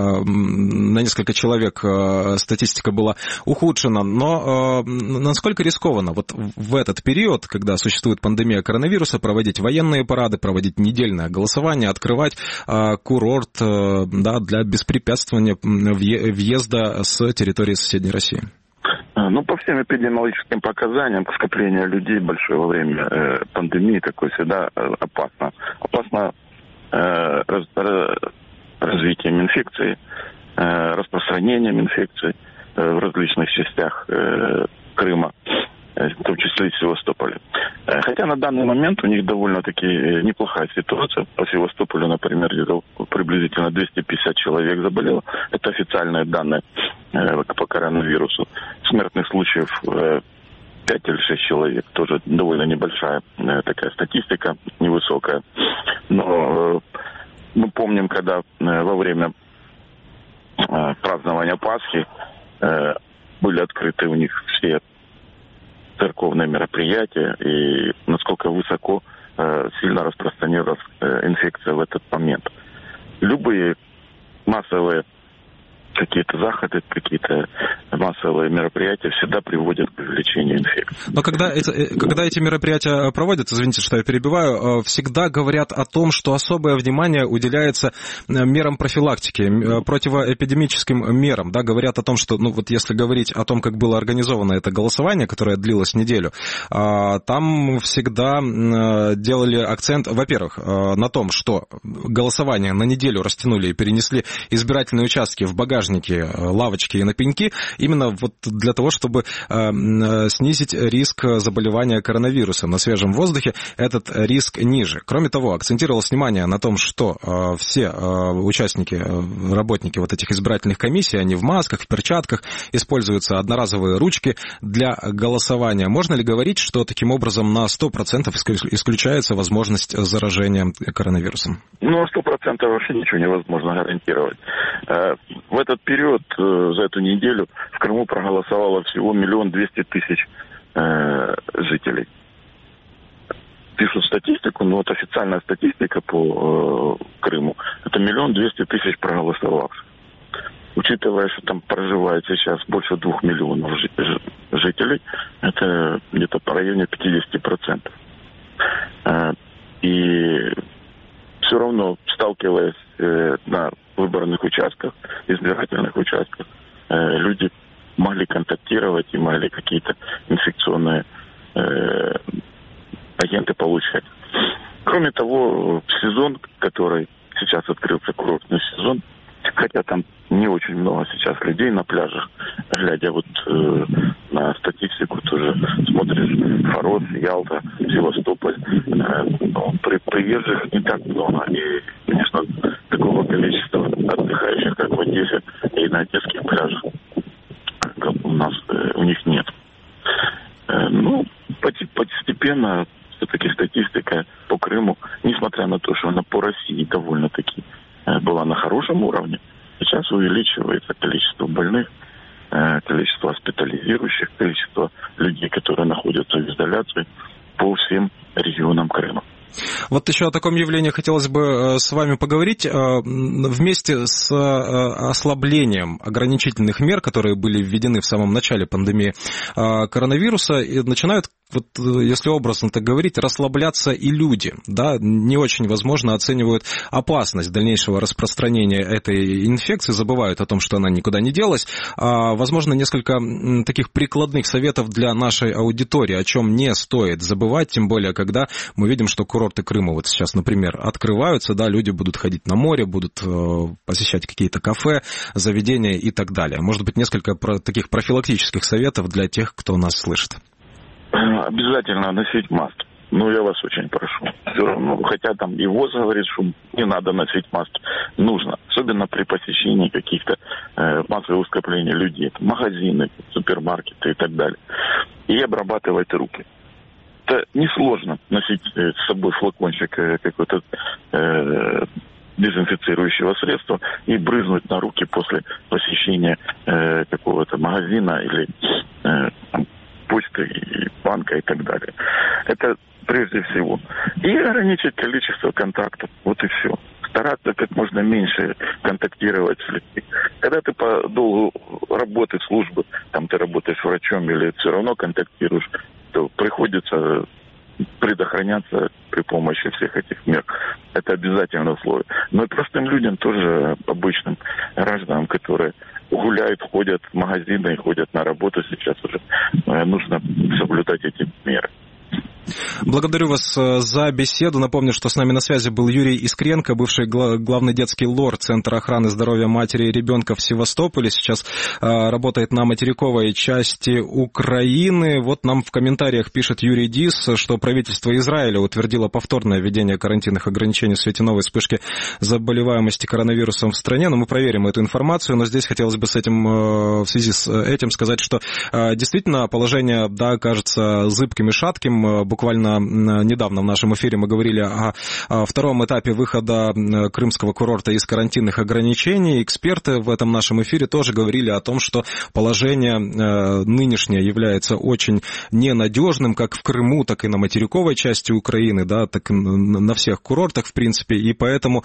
на несколько человек статистика была ухудшена, но насколько рискованно вот в этот период, когда существует пандемия коронавируса, проводить военные парады, проводить недельное голосование, открывать курорт, да, для беспрепятствования въезда с территории соседней России? Ну, по всем эпидемиологическим показаниям, скопление людей большое во время э, пандемии такое всегда э, опасно. Опасно э, раз, раз, развитием инфекции, э, распространением инфекции э, в различных частях э, Крыма, э, в том числе и Севастополя. Э, хотя на данный момент у них довольно-таки неплохая ситуация. По Севастополю, например, где-то приблизительно двести пятьдесят человек заболело. Это официальные данные э, по коронавирусу. Смертных случаев э, пять или шесть человек. Тоже довольно небольшая э, такая статистика, невысокая. Но э, мы помним, когда э, во время э, празднования Пасхи э, были открыты у них все церковные мероприятия, и насколько высоко э, сильно распространилась э, инфекция в этот момент. Любые массовые какие-то заходы, какие-то массовые мероприятия всегда приводят к увеличению инфекции. Но когда эти, когда эти мероприятия проводят, извините, что я перебиваю, всегда говорят о том, что особое внимание уделяется мерам профилактики, противоэпидемическим мерам. Да, говорят о том, что, ну вот если говорить о том, как было организовано это голосование, которое длилось неделю, там всегда делали акцент, во-первых, на том, что голосование на неделю растянули и перенесли избирательные участки в багажник пляжники, лавочки и на пеньки, именно вот для того, чтобы снизить риск заболевания коронавирусом. На свежем воздухе этот риск ниже. Кроме того, акцентировалось внимание на том, что все участники, работники вот этих избирательных комиссий, они в масках, в перчатках, используются одноразовые ручки для голосования. Можно ли говорить, что таким образом на сто процентов исключается возможность заражения коронавирусом? Ну, сто процентов вообще ничего невозможно гарантировать. В этот период, за эту неделю, в Крыму проголосовало всего миллион двести тысяч жителей. Пишут статистику, но вот официальная статистика по Крыму, это миллион двести тысяч проголосовавших. Учитывая, что там проживает сейчас больше двух миллионов жителей, это где-то по районе пятьдесят процентов. И все равно, сталкиваясь на выборных участках, избирательных участках, люди могли контактировать и могли какие-то инфекционные агенты получать. Кроме того, сезон, который сейчас открылся, курортный сезон, хотя там не очень много сейчас людей на пляжах, глядя вот э, на статистику, тоже смотришь Форос, Ялта, Севастополь, э, ну, при, приезжих не так много. И, конечно, такого количества отдыхающих, как в Одессе и на одесских пляжах, как у нас, э, у них нет. Э, ну, постепенно все-таки статистика по Крыму, несмотря на то, что она по России довольно-таки э, была на хорошем уровне, сейчас увеличивается количество больных, количество госпитализирующих, количество людей, которые находятся в изоляции по всем регионам Крыма. Вот еще о таком явлении хотелось бы с вами поговорить. Вместе с ослаблением ограничительных мер, которые были введены в самом начале пандемии коронавируса, начинают, вот, если образно так говорить, расслабляться и люди. Да? Не очень, возможно, оценивают опасность дальнейшего распространения этой инфекции, забывают о том, что она никуда не делась. Возможно, несколько таких прикладных советов для нашей аудитории, о чем не стоит забывать, тем более, когда мы видим, что курорты Крыма вот сейчас, например, открываются, да, люди будут ходить на море, будут посещать какие-то кафе, заведения и так далее. Может быть, несколько таких профилактических советов для тех, кто нас слышит. Обязательно носить маски. Ну, я вас очень прошу. Все равно, хотя там и ВОЗ говорит, что не надо носить маски. Нужно. Особенно при посещении каких-то э, массовых скоплений людей. Магазины, супермаркеты и так далее. И обрабатывать руки. Это несложно носить с собой флакончик какой-то э, дезинфицирующего средства и брызнуть на руки после посещения э, какого-то магазина или э, почты, банка и так далее. Это прежде всего. И ограничить количество контактов. Вот и все. Стараться как можно меньше контактировать с людьми. Когда ты по долгу работы, службы, там ты работаешь врачом или все равно контактируешь, то приходится предохраняться при помощи всех этих мер. Это обязательное условие. Но и простым людям тоже, обычным гражданам, которые гуляют, ходят в магазины и ходят на работу сейчас уже, нужно соблюдать эти меры. Благодарю вас за беседу. Напомню, что с нами на связи был Юрий Искренко, бывший главный детский лор Центра охраны здоровья матери и ребенка в Севастополе. Сейчас работает на материковой части Украины. Вот нам в комментариях пишет Юрий Дис, что правительство Израиля утвердило повторное введение карантинных ограничений в свете новой вспышки заболеваемости коронавирусом в стране. Но мы проверим эту информацию. Но здесь хотелось бы с этим, в связи с этим сказать, что действительно положение, да, кажется зыбким и шатким. Буквально недавно в нашем эфире мы говорили о втором этапе выхода крымского курорта из карантинных ограничений. Эксперты в этом нашем эфире тоже говорили о том, что положение нынешнее является очень ненадежным, как в Крыму, так и на материковой части Украины, да, так и на всех курортах, в принципе, и поэтому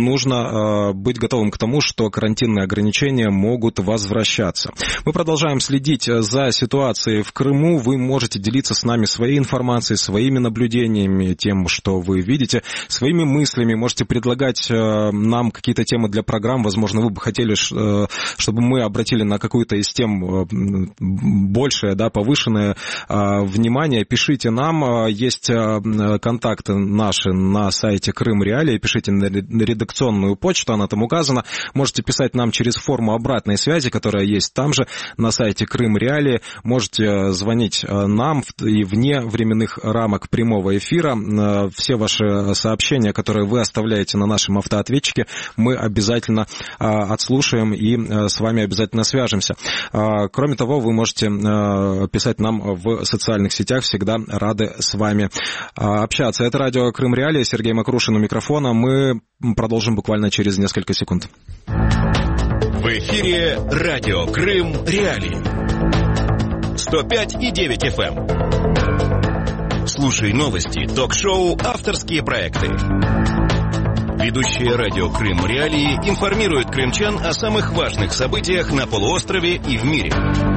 нужно быть готовым к тому, что карантинные ограничения могут возвращаться. Мы продолжаем следить за ситуацией в Крыму. Вы можете делиться с нами своей информацией, своими наблюдениями, тем, что вы видите, своими мыслями. Можете предлагать нам какие-то темы для программ. Возможно, вы бы хотели, чтобы мы обратили на какую-то из тем большее, да, повышенное внимание. Пишите нам. Есть контакты наши на сайте Крым Реалии. Пишите на редакционную почту, она там указана. Можете писать нам через форму обратной связи, которая есть там же, на сайте Крым Реалии. Можете звонить нам и вне временных рамок прямого эфира. Все ваши сообщения, которые вы оставляете на нашем автоответчике, мы обязательно отслушаем и с вами обязательно свяжемся. Кроме того, вы можете писать нам в социальных сетях. Всегда рады с вами общаться. Это радио Крым Реалии. Сергей Макрушин у микрофона. Мы продолжим буквально через несколько секунд. В эфире радио Крым Реалии. сто пять и девять эф эм. Слушай новости, ток-шоу, авторские проекты. Ведущие радио Крым Реалии информируют крымчан о самых важных событиях на полуострове и в мире.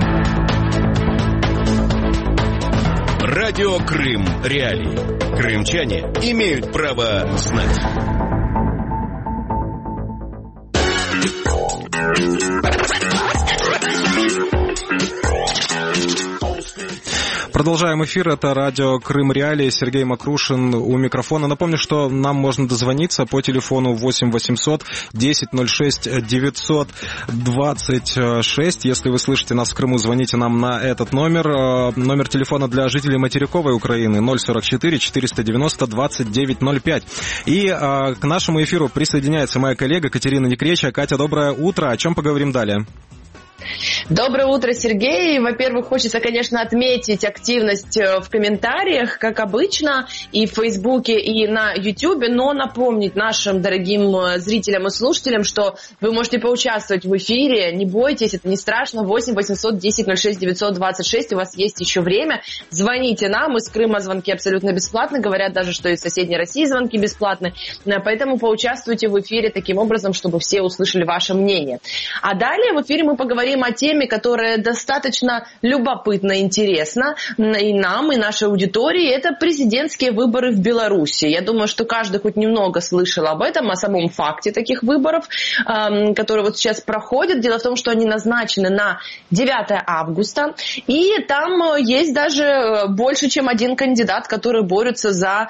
Радио Крым Реалии. Крымчане имеют право знать. Продолжаем эфир. Это радио Крым Реалии. Сергей Макрушин у микрофона. Напомню, что нам можно дозвониться по телефону восемь восемьсот десять ноль шесть девятьсот двадцать шесть. Если вы слышите нас в Крыму, звоните нам на этот номер. Номер телефона для жителей материковой Украины ноль сорок четыре четыреста девяносто двадцать девять ноль пять. И а, к нашему эфиру присоединяется моя коллега Катерина Некреча. Катя, доброе утро. О чем поговорим далее? Доброе утро, Сергей. Во-первых, хочется, конечно, отметить активность в комментариях, как обычно, и в Фейсбуке, и на Ютубе, но напомнить нашим дорогим зрителям и слушателям, что вы можете поучаствовать в эфире, не бойтесь, это не страшно, восемь восемьсот десять ноль шесть девятьсот двадцать шесть, у вас есть еще время, звоните нам, из Крыма звонки абсолютно бесплатны, говорят даже, что из соседней России звонки бесплатны, поэтому поучаствуйте в эфире таким образом, чтобы все услышали ваше мнение. А далее в эфире мы поговорим о теме, которая достаточно любопытна и интересна и нам, и нашей аудитории. Это президентские выборы в Беларуси. Я думаю, что каждый хоть немного слышал об этом, о самом факте таких выборов, которые вот сейчас проходят. Дело в том, что они назначены на девятое августа, и там есть даже больше, чем один кандидат, который борется за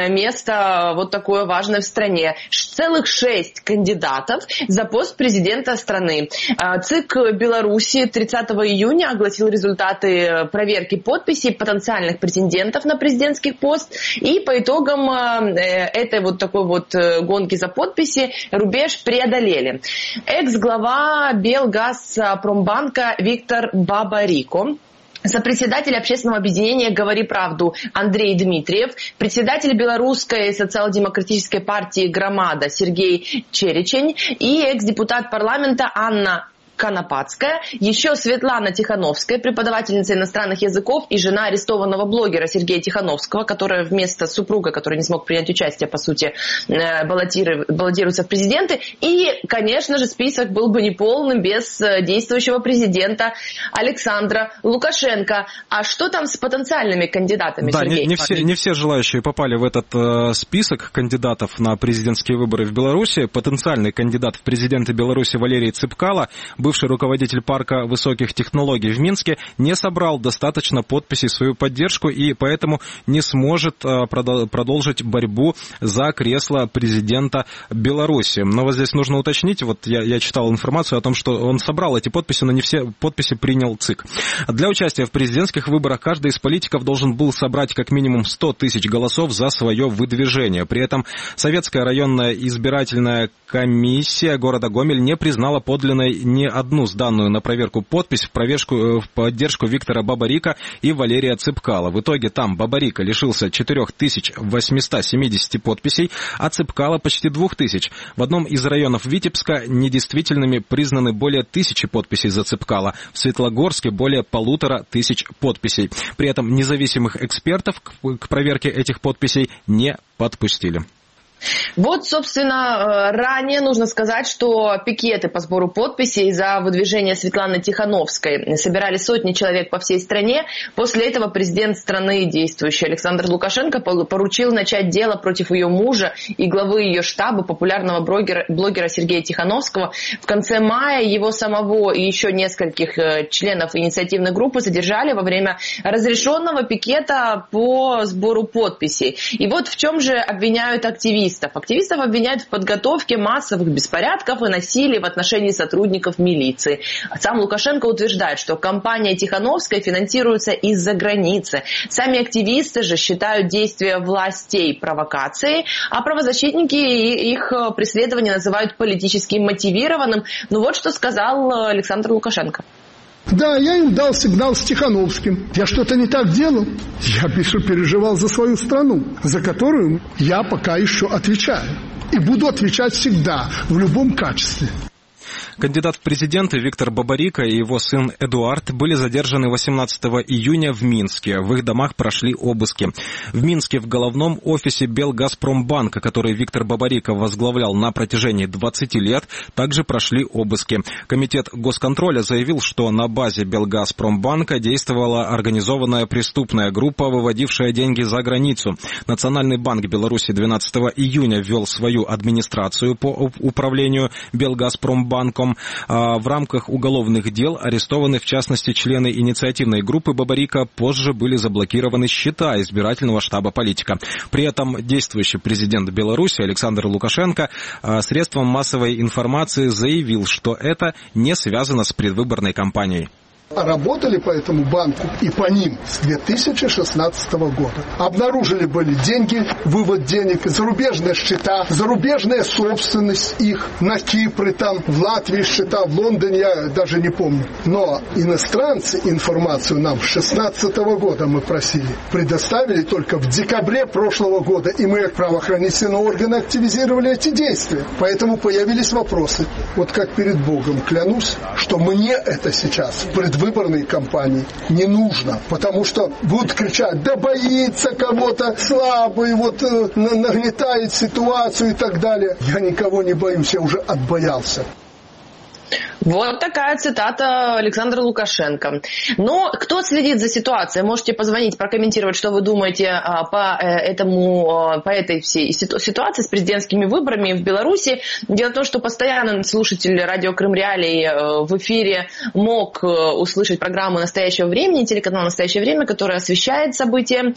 место вот такое важное в стране. Целых шесть кандидатов за пост президента страны. ЦИК Беларуси тридцатого июня огласил результаты проверки подписей потенциальных претендентов на президентский пост. И по итогам этой вот такой вот гонки за подписи рубеж преодолели. Экс-глава Белгазпромбанка Виктор Бабарико, сопредседатель общественного объединения «Говори правду» Андрей Дмитриев, председатель белорусской социал-демократической партии «Громада» Сергей Черечень и экс-депутат парламента Анна Конопадская, еще Светлана Тихановская, преподавательница иностранных языков и жена арестованного блогера Сергея Тихановского, которая вместо супруга, который не смог принять участие, по сути, баллотируется в президенты. И, конечно же, список был бы неполным без действующего президента Александра Лукашенко. А что там с потенциальными кандидатами, да, Сергей? Не, не, все, не все желающие попали в этот э, список кандидатов на президентские выборы в Беларуси. Потенциальный кандидат в президенты Беларуси Валерий Цыпкало, бывший руководитель парка высоких технологий в Минске, не собрал достаточно подписей в свою поддержку и поэтому не сможет продолжить борьбу за кресло президента Беларуси. Но вот здесь нужно уточнить, вот я, я читал информацию о том, что он собрал эти подписи, но не все подписи принял ЦИК. Для участия в президентских выборах каждый из политиков должен был собрать как минимум сто тысяч голосов за свое выдвижение. При этом Советская районная избирательная комиссия города Гомель не признала подлинной ни одну сданную на проверку подпись в, проверку, в поддержку Виктора Бабарико и Валерия Цыпкало. В итоге там Бабарико лишился четыре тысячи восемьсот семьдесят подписей, а Цыпкало почти две тысячи. В одном из районов Витебска недействительными признаны более тысячи подписей за Цыпкало, в Светлогорске более полутора тысяч подписей. При этом независимых экспертов к проверке этих подписей не подпустили. Вот, собственно, ранее нужно сказать, что пикеты по сбору подписей за выдвижение Светланы Тихановской собирали сотни человек по всей стране. После этого президент страны, действующий Александр Лукашенко, поручил начать дело против ее мужа и главы ее штаба, популярного блогера, блогера Сергея Тихановского. В конце мая его самого и еще нескольких членов инициативной группы задержали во время разрешенного пикета по сбору подписей. И вот в чем же обвиняют активистов. Активистов обвиняют в подготовке массовых беспорядков и насилия в отношении сотрудников милиции. Сам Лукашенко утверждает, что кампания Тихановской финансируется из-за границы. Сами активисты же считают действия властей провокацией, а правозащитники их преследование называют политически мотивированным. Ну вот что сказал Александр Лукашенко. Да, я им дал сигнал с Тихановским. Я что-то не так делал. Я пишу, переживал за свою страну, за которую я пока еще отвечаю. И буду отвечать всегда, в любом качестве. Кандидат в президенты Виктор Бабарико и его сын Эдуард были задержаны восемнадцатого июня в Минске. В их домах прошли обыски. В Минске в головном офисе Белгазпромбанка, который Виктор Бабарико возглавлял на протяжении двадцати лет, также прошли обыски. Комитет госконтроля заявил, что на базе Белгазпромбанка действовала организованная преступная группа, выводившая деньги за границу. Национальный банк Беларуси двенадцатого июня ввел свою администрацию по управлению Белгазпромбанком. В рамках уголовных дел арестованы, в частности, члены инициативной группы Бабарико. Позже были заблокированы счета избирательного штаба политика. При этом действующий президент Беларуси Александр Лукашенко средствам массовой информации заявил, что это не связано с предвыборной кампанией. Работали по этому банку и по ним с две тысячи шестнадцатого года. Обнаружили были деньги, вывод денег, зарубежные счета, зарубежная собственность их на Кипре, там, в Латвии счета, в Лондоне, я даже не помню. Но иностранцы информацию нам с шестнадцатого года мы просили. Предоставили только в декабре прошлого года, и мы, как правоохранительные органы, активизировали эти действия. Поэтому появились вопросы. Вот как перед Богом клянусь, что мне это сейчас предвыборно выборной кампании не нужно, потому что будут кричать, да боится кого-то слабый, вот э, нагнетает ситуацию и так далее. Я никого не боюсь, я уже отбоялся. Вот такая цитата Александра Лукашенко. Но кто следит за ситуацией? Можете позвонить, прокомментировать, что вы думаете по этому, по этой всей ситуации с президентскими выборами в Беларуси. Дело в том, что постоянно слушатель радио Крым Реалий в эфире мог услышать программу «Настоящего времени», телеканал «Настоящее время», который освещает события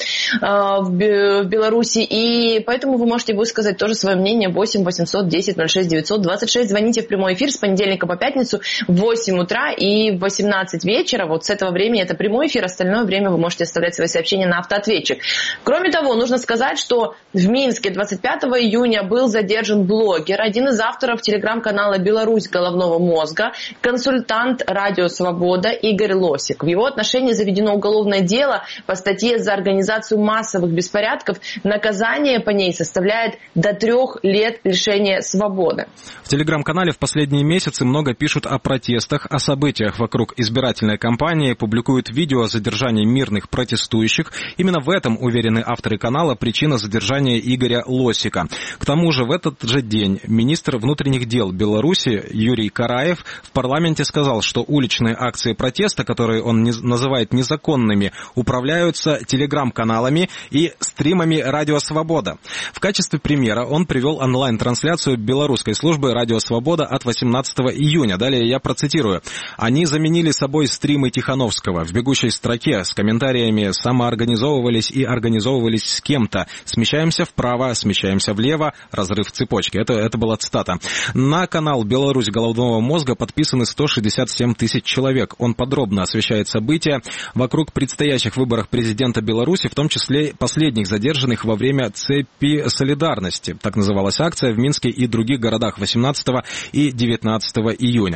в Беларуси. И поэтому вы можете высказать тоже свое мнение. восемь восемьсот десять ноль шесть девятьсот двадцать шесть. Звоните в прямой эфир с понедельника по пятницу в восемь утра и в восемнадцать вечера. Вот с этого времени это прямой эфир, остальное время вы можете оставлять свои сообщения на автоответчик. Кроме того, нужно сказать, что в Минске двадцать пятого июня был задержан блогер, один из авторов телеграм-канала «Беларусь головного мозга», консультант «Радио Свобода» Игорь Лосик. В его отношении заведено уголовное дело по статье за организацию массовых беспорядков. Наказание по ней составляет до трех лет лишения свободы. В телеграм-канале в последние месяцы много пишут о протестах, о событиях вокруг избирательной кампании, публикуют видео о задержании мирных протестующих. Именно в этом, уверены авторы канала, причина задержания Игоря Лосика. К тому же в этот же день министр внутренних дел Беларуси Юрий Караев в парламенте сказал, что уличные акции протеста, которые он не, называет незаконными, управляются телеграм-каналами и стримами «Радио Свобода». В качестве примера он привел онлайн-трансляцию белорусской службы «Радио Свобода» от восемнадцатого июня. Далее я процитирую. Они заменили собой стримы Тихановского. В бегущей строке с комментариями самоорганизовывались и организовывались с кем-то. Смещаемся вправо, смещаемся влево, разрыв цепочки. Это, это была цитата. На канал «Беларусь головного мозга» подписаны сто шестьдесят семь тысяч человек. Он подробно освещает события вокруг предстоящих выборов президента Беларуси, в том числе последних задержанных во время цепи солидарности. Так называлась акция в Минске и других городах восемнадцатого и девятнадцатого июня.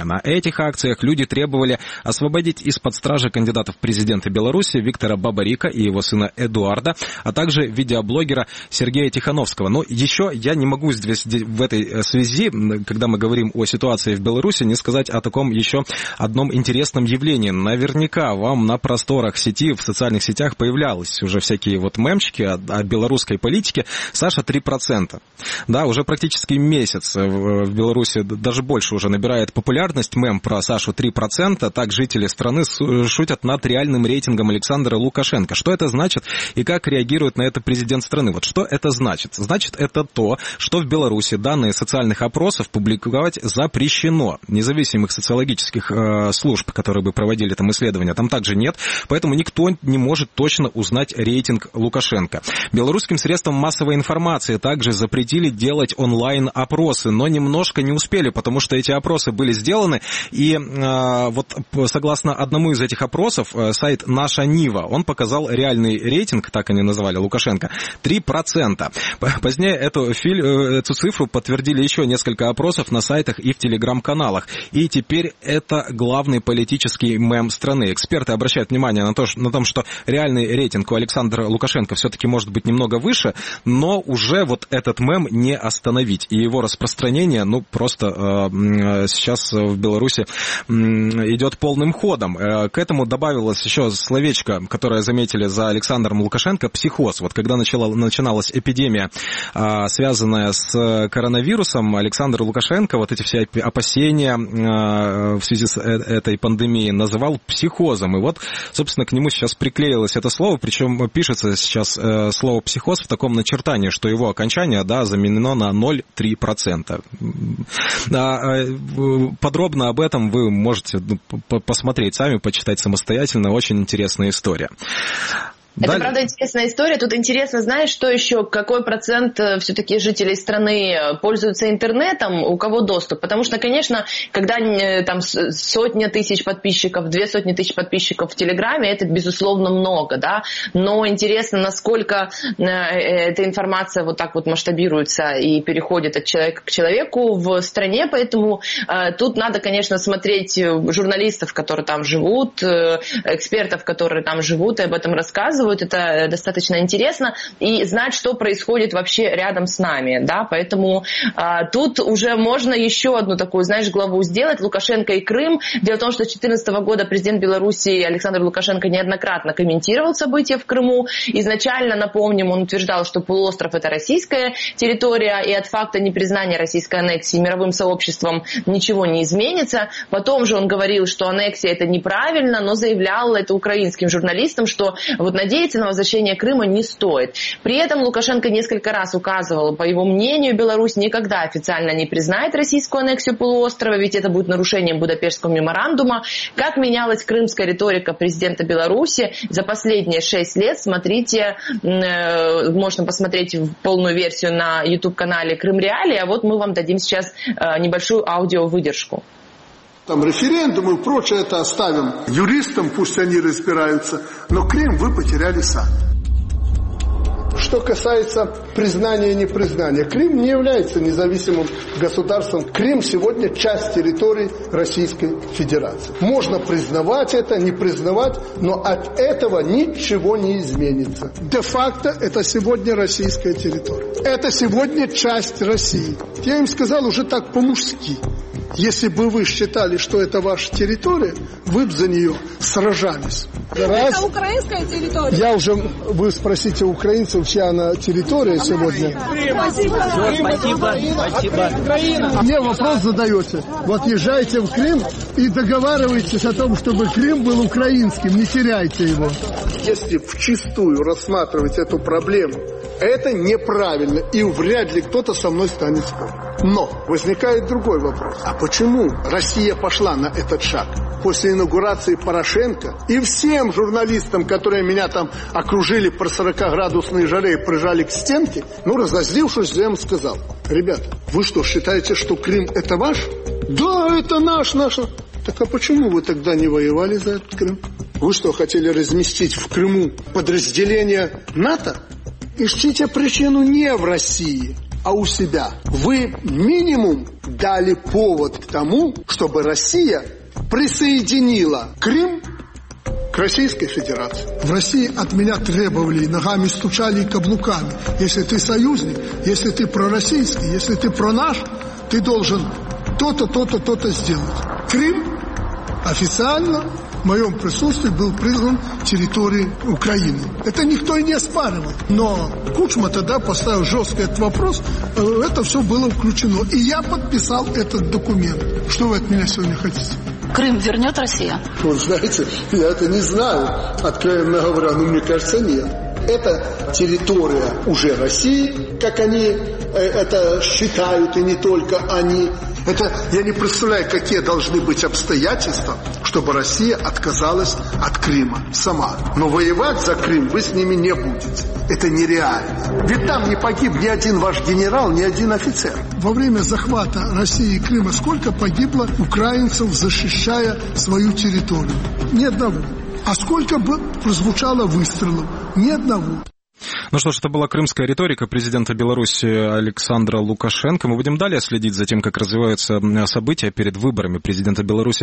На этих акциях люди требовали освободить из-под стражи кандидатов в президенты Беларуси Виктора Бабарика и его сына Эдуарда, а также видеоблогера Сергея Тихановского. Но еще я не могу здесь в этой связи, когда мы говорим о ситуации в Беларуси, не сказать о таком еще одном интересном явлении. Наверняка вам на просторах сети, в социальных сетях появлялись уже всякие вот мемчики о, о белорусской политике. Саша три процента. Да, уже практически месяц в Беларуси, даже больше уже набирает популярность мем про Сашу три процента. Так жители страны шутят над реальным рейтингом Александра Лукашенко. Что это значит и как реагирует на это президент страны? Вот что это значит? Значит, это то, что в Беларуси данные социальных опросов публиковать запрещено. Независимых социологических э, служб, которые бы проводили там исследования, там также нет, поэтому никто не может точно узнать рейтинг Лукашенко. Белорусским средствам массовой информации также запретили делать онлайн-опросы, но немножко не успели, потому что эти опросы были сделаны, и э, вот согласно одному из этих опросов, э, сайт «Наша Нива», он показал реальный рейтинг, так они называли Лукашенко, три процента. Позднее эту, эту цифру подтвердили еще несколько опросов на сайтах и в телеграм-каналах. И теперь это главный политический мем страны. Эксперты обращают внимание на то, на том, что реальный рейтинг у Александра Лукашенко все-таки может быть немного выше, но уже вот этот мем не остановить. И его распространение, ну, просто э, сейчас в Беларуси э, идет полным ходом. Э, к этому добавилось еще словечко, которое заметили за Александром Лукашенко, психоз. Вот когда начала, начиналась эпидемия, э, связанная с коронавирусом, Александр Лукашенко вот эти все опасения э, в связи с э, этой пандемией называл психозом. И вот, собственно, к нему сейчас приклеилось это слово, причем пишется сейчас э, слово психоз в таком начертании, что его окончание, да, заменено на ноль целых три десятых процента. А, подробно об этом вы можете посмотреть сами, почитать самостоятельно. Очень интересная история. Это, Далее. правда, интересная история. Тут интересно, знаешь, что еще, какой процент все-таки жителей страны пользуются интернетом, у кого доступ? Потому что, конечно, когда там сотня тысяч подписчиков, две сотни тысяч подписчиков в Телеграме, это, безусловно, много, да. Но интересно, насколько эта информация вот так вот масштабируется и переходит от человека к человеку в стране. Поэтому тут надо, конечно, смотреть журналистов, которые там живут, экспертов, которые там живут и об этом рассказывают. Это достаточно интересно, и знать, что происходит вообще рядом с нами, да, поэтому а, тут уже можно еще одну такую, знаешь, главу сделать, Лукашенко и Крым. Дело в том, что с две тысячи четырнадцатого года президент Беларуси Александр Лукашенко неоднократно комментировал события в Крыму. Изначально, напомним, он утверждал, что полуостров — это российская территория, и от факта непризнания российской аннексии мировым сообществом ничего не изменится. Потом же он говорил, что аннексия — это неправильно, но заявлял это украинским журналистам, что вот надеяться на возвращение Крыма не стоит. При этом Лукашенко несколько раз указывал, по его мнению, Беларусь никогда официально не признает российскую аннексию полуострова, ведь это будет нарушением Будапештского меморандума. Как менялась крымская риторика президента Беларуси за последние шесть лет, смотрите, э, можно посмотреть полную версию на YouTube-канале Крым Реалии, а вот мы вам дадим сейчас э, небольшую аудиовыдержку. Там референдум и прочее это оставим юристам, пусть они разбираются, но Крым вы потеряли сами. Что касается признания и непризнания, Крым не является независимым государством. Крым сегодня часть территории Российской Федерации. Можно признавать это, не признавать, но от этого ничего не изменится. Де-факто это сегодня российская территория. Это сегодня часть России. Я им сказал уже так по-мужски. Если бы вы считали, что это ваша территория, вы бы за нее сражались. Раз. Это украинская территория. Я уже, вы спросите украинцев, чья она территория сегодня. Спасибо. Спасибо. Спасибо. Мне вопрос задаете. Вот езжайте в Крым и договаривайтесь о том, чтобы Крым был украинским. Не теряйте его. Если вчистую рассматривать эту проблему, это неправильно. И вряд ли кто-то со мной станет спорить. Но возникает другой вопрос. А почему Россия пошла на этот шаг? После инаугурации Порошенко и всем журналистам, которые меня там окружили по сорокаградусной жаре и прижали к стенке, ну, разозлившись, я им сказал: ребята, вы что, считаете, что Крым это ваш? Да, это наш, наш. Так а почему вы тогда не воевали за этот Крым? Вы что, хотели разместить в Крыму подразделение НАТО? Ищите причину не в России. а у себя. Вы минимум дали повод к тому, чтобы Россия присоединила Крым к Российской Федерации. В России от меня требовали, ногами стучали и каблуками. Если ты союзник, если ты пророссийский, если ты про наш, ты должен то-то, то-то, то-то сделать. Крым официально в моем присутствии был признан территорией Украины. Это никто и не оспаривал. Но Кучма тогда поставил жесткий этот вопрос, это все было включено. И я подписал этот документ. Что вы от меня сегодня хотите? Крым вернет Россия? Вы знаете, я это не знаю, откровенно говоря, но мне кажется, нет. Это территория уже России, как они это считают, и не только они. Это я не представляю, какие должны быть обстоятельства, чтобы Россия отказалась от Крыма сама. Но воевать за Крым вы с ними не будете. Это нереально. Ведь там не погиб ни один ваш генерал, ни один офицер. Во время захвата России и Крыма сколько погибло украинцев, защищая свою территорию? Ни одного. А сколько бы прозвучало выстрелов? Ни одного. Ну что ж, это была крымская риторика президента Беларуси Александра Лукашенко. Мы будем далее следить за тем, как развиваются события перед выборами президента Беларуси.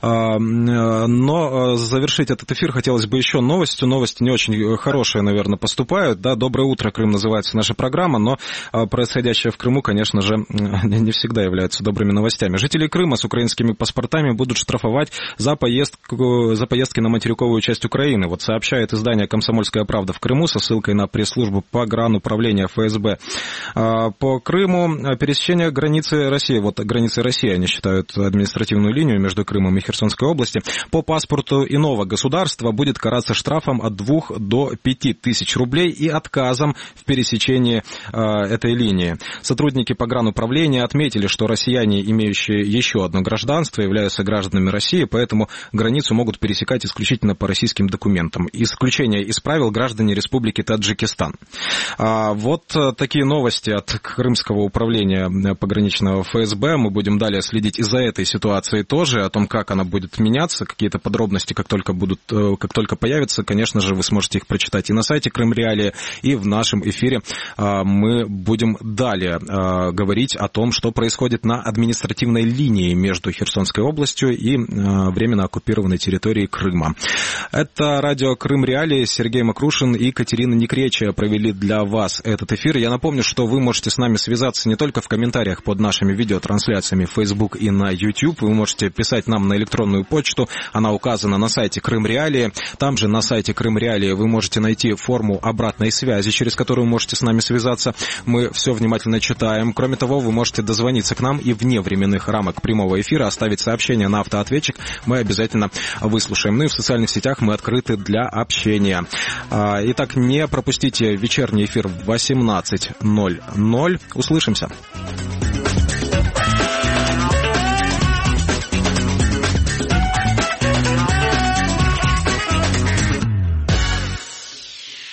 Но завершить этот эфир хотелось бы еще новостью. Новости не очень хорошие, наверное, поступают. Да, «Доброе утро, Крым» называется наша программа, но происходящее в Крыму, конечно же, не всегда являются добрыми новостями. Жители Крыма с украинскими паспортами будут штрафовать за поездку, за поездки на материковую часть Украины. Вот сообщает издание «Комсомольская правда» в Крыму со ссылкой на пресс-службу погрануправления эф эс бэ. По Крыму пересечение границы России, вот границы России они считают административную линию между Крымом и Херсонской областью, по паспорту иного государства будет караться штрафом от двух до пяти тысяч рублей и отказом в пересечении этой линии. Сотрудники погрануправления отметили, что россияне, имеющие еще одно гражданство, являются гражданами России, поэтому границу могут пересекать исключительно по российским документам. Исключение из правил граждане Республики Таджикистан. Вот такие новости от Крымского управления пограничного эф эс бэ. Мы будем далее следить и за этой ситуацией тоже, о том, как она будет меняться. Какие-то подробности, как только будут, как только появятся, конечно же, вы сможете их прочитать и на сайте Крым Реалии, и в нашем эфире мы будем далее говорить о том, что происходит на административной линии между Херсонской областью и временно оккупированной территорией Крыма. Это радио Крым Реалии. Сергей Макрушин и Катерина Некречия провели для вас этот эфир. Я напомню, что вы можете с нами связаться не только в комментариях под нашими видеотрансляциями в Facebook и на YouTube. Вы можете писать нам на электронную почту. Она указана на сайте Крым Реалии. Там же на сайте Крым Реалии вы можете найти форму обратной связи, через которую вы можете с нами связаться. Мы все внимательно читаем. Кроме того, вы можете дозвониться к нам и вне временных рамок прямого эфира оставить сообщение на автоответчик. Мы обязательно выслушаем. Ну и в социальных сетях мы открыты для общения. Итак, не пропустите вечерний эфир в восемнадцать ноль ноль. Услышимся.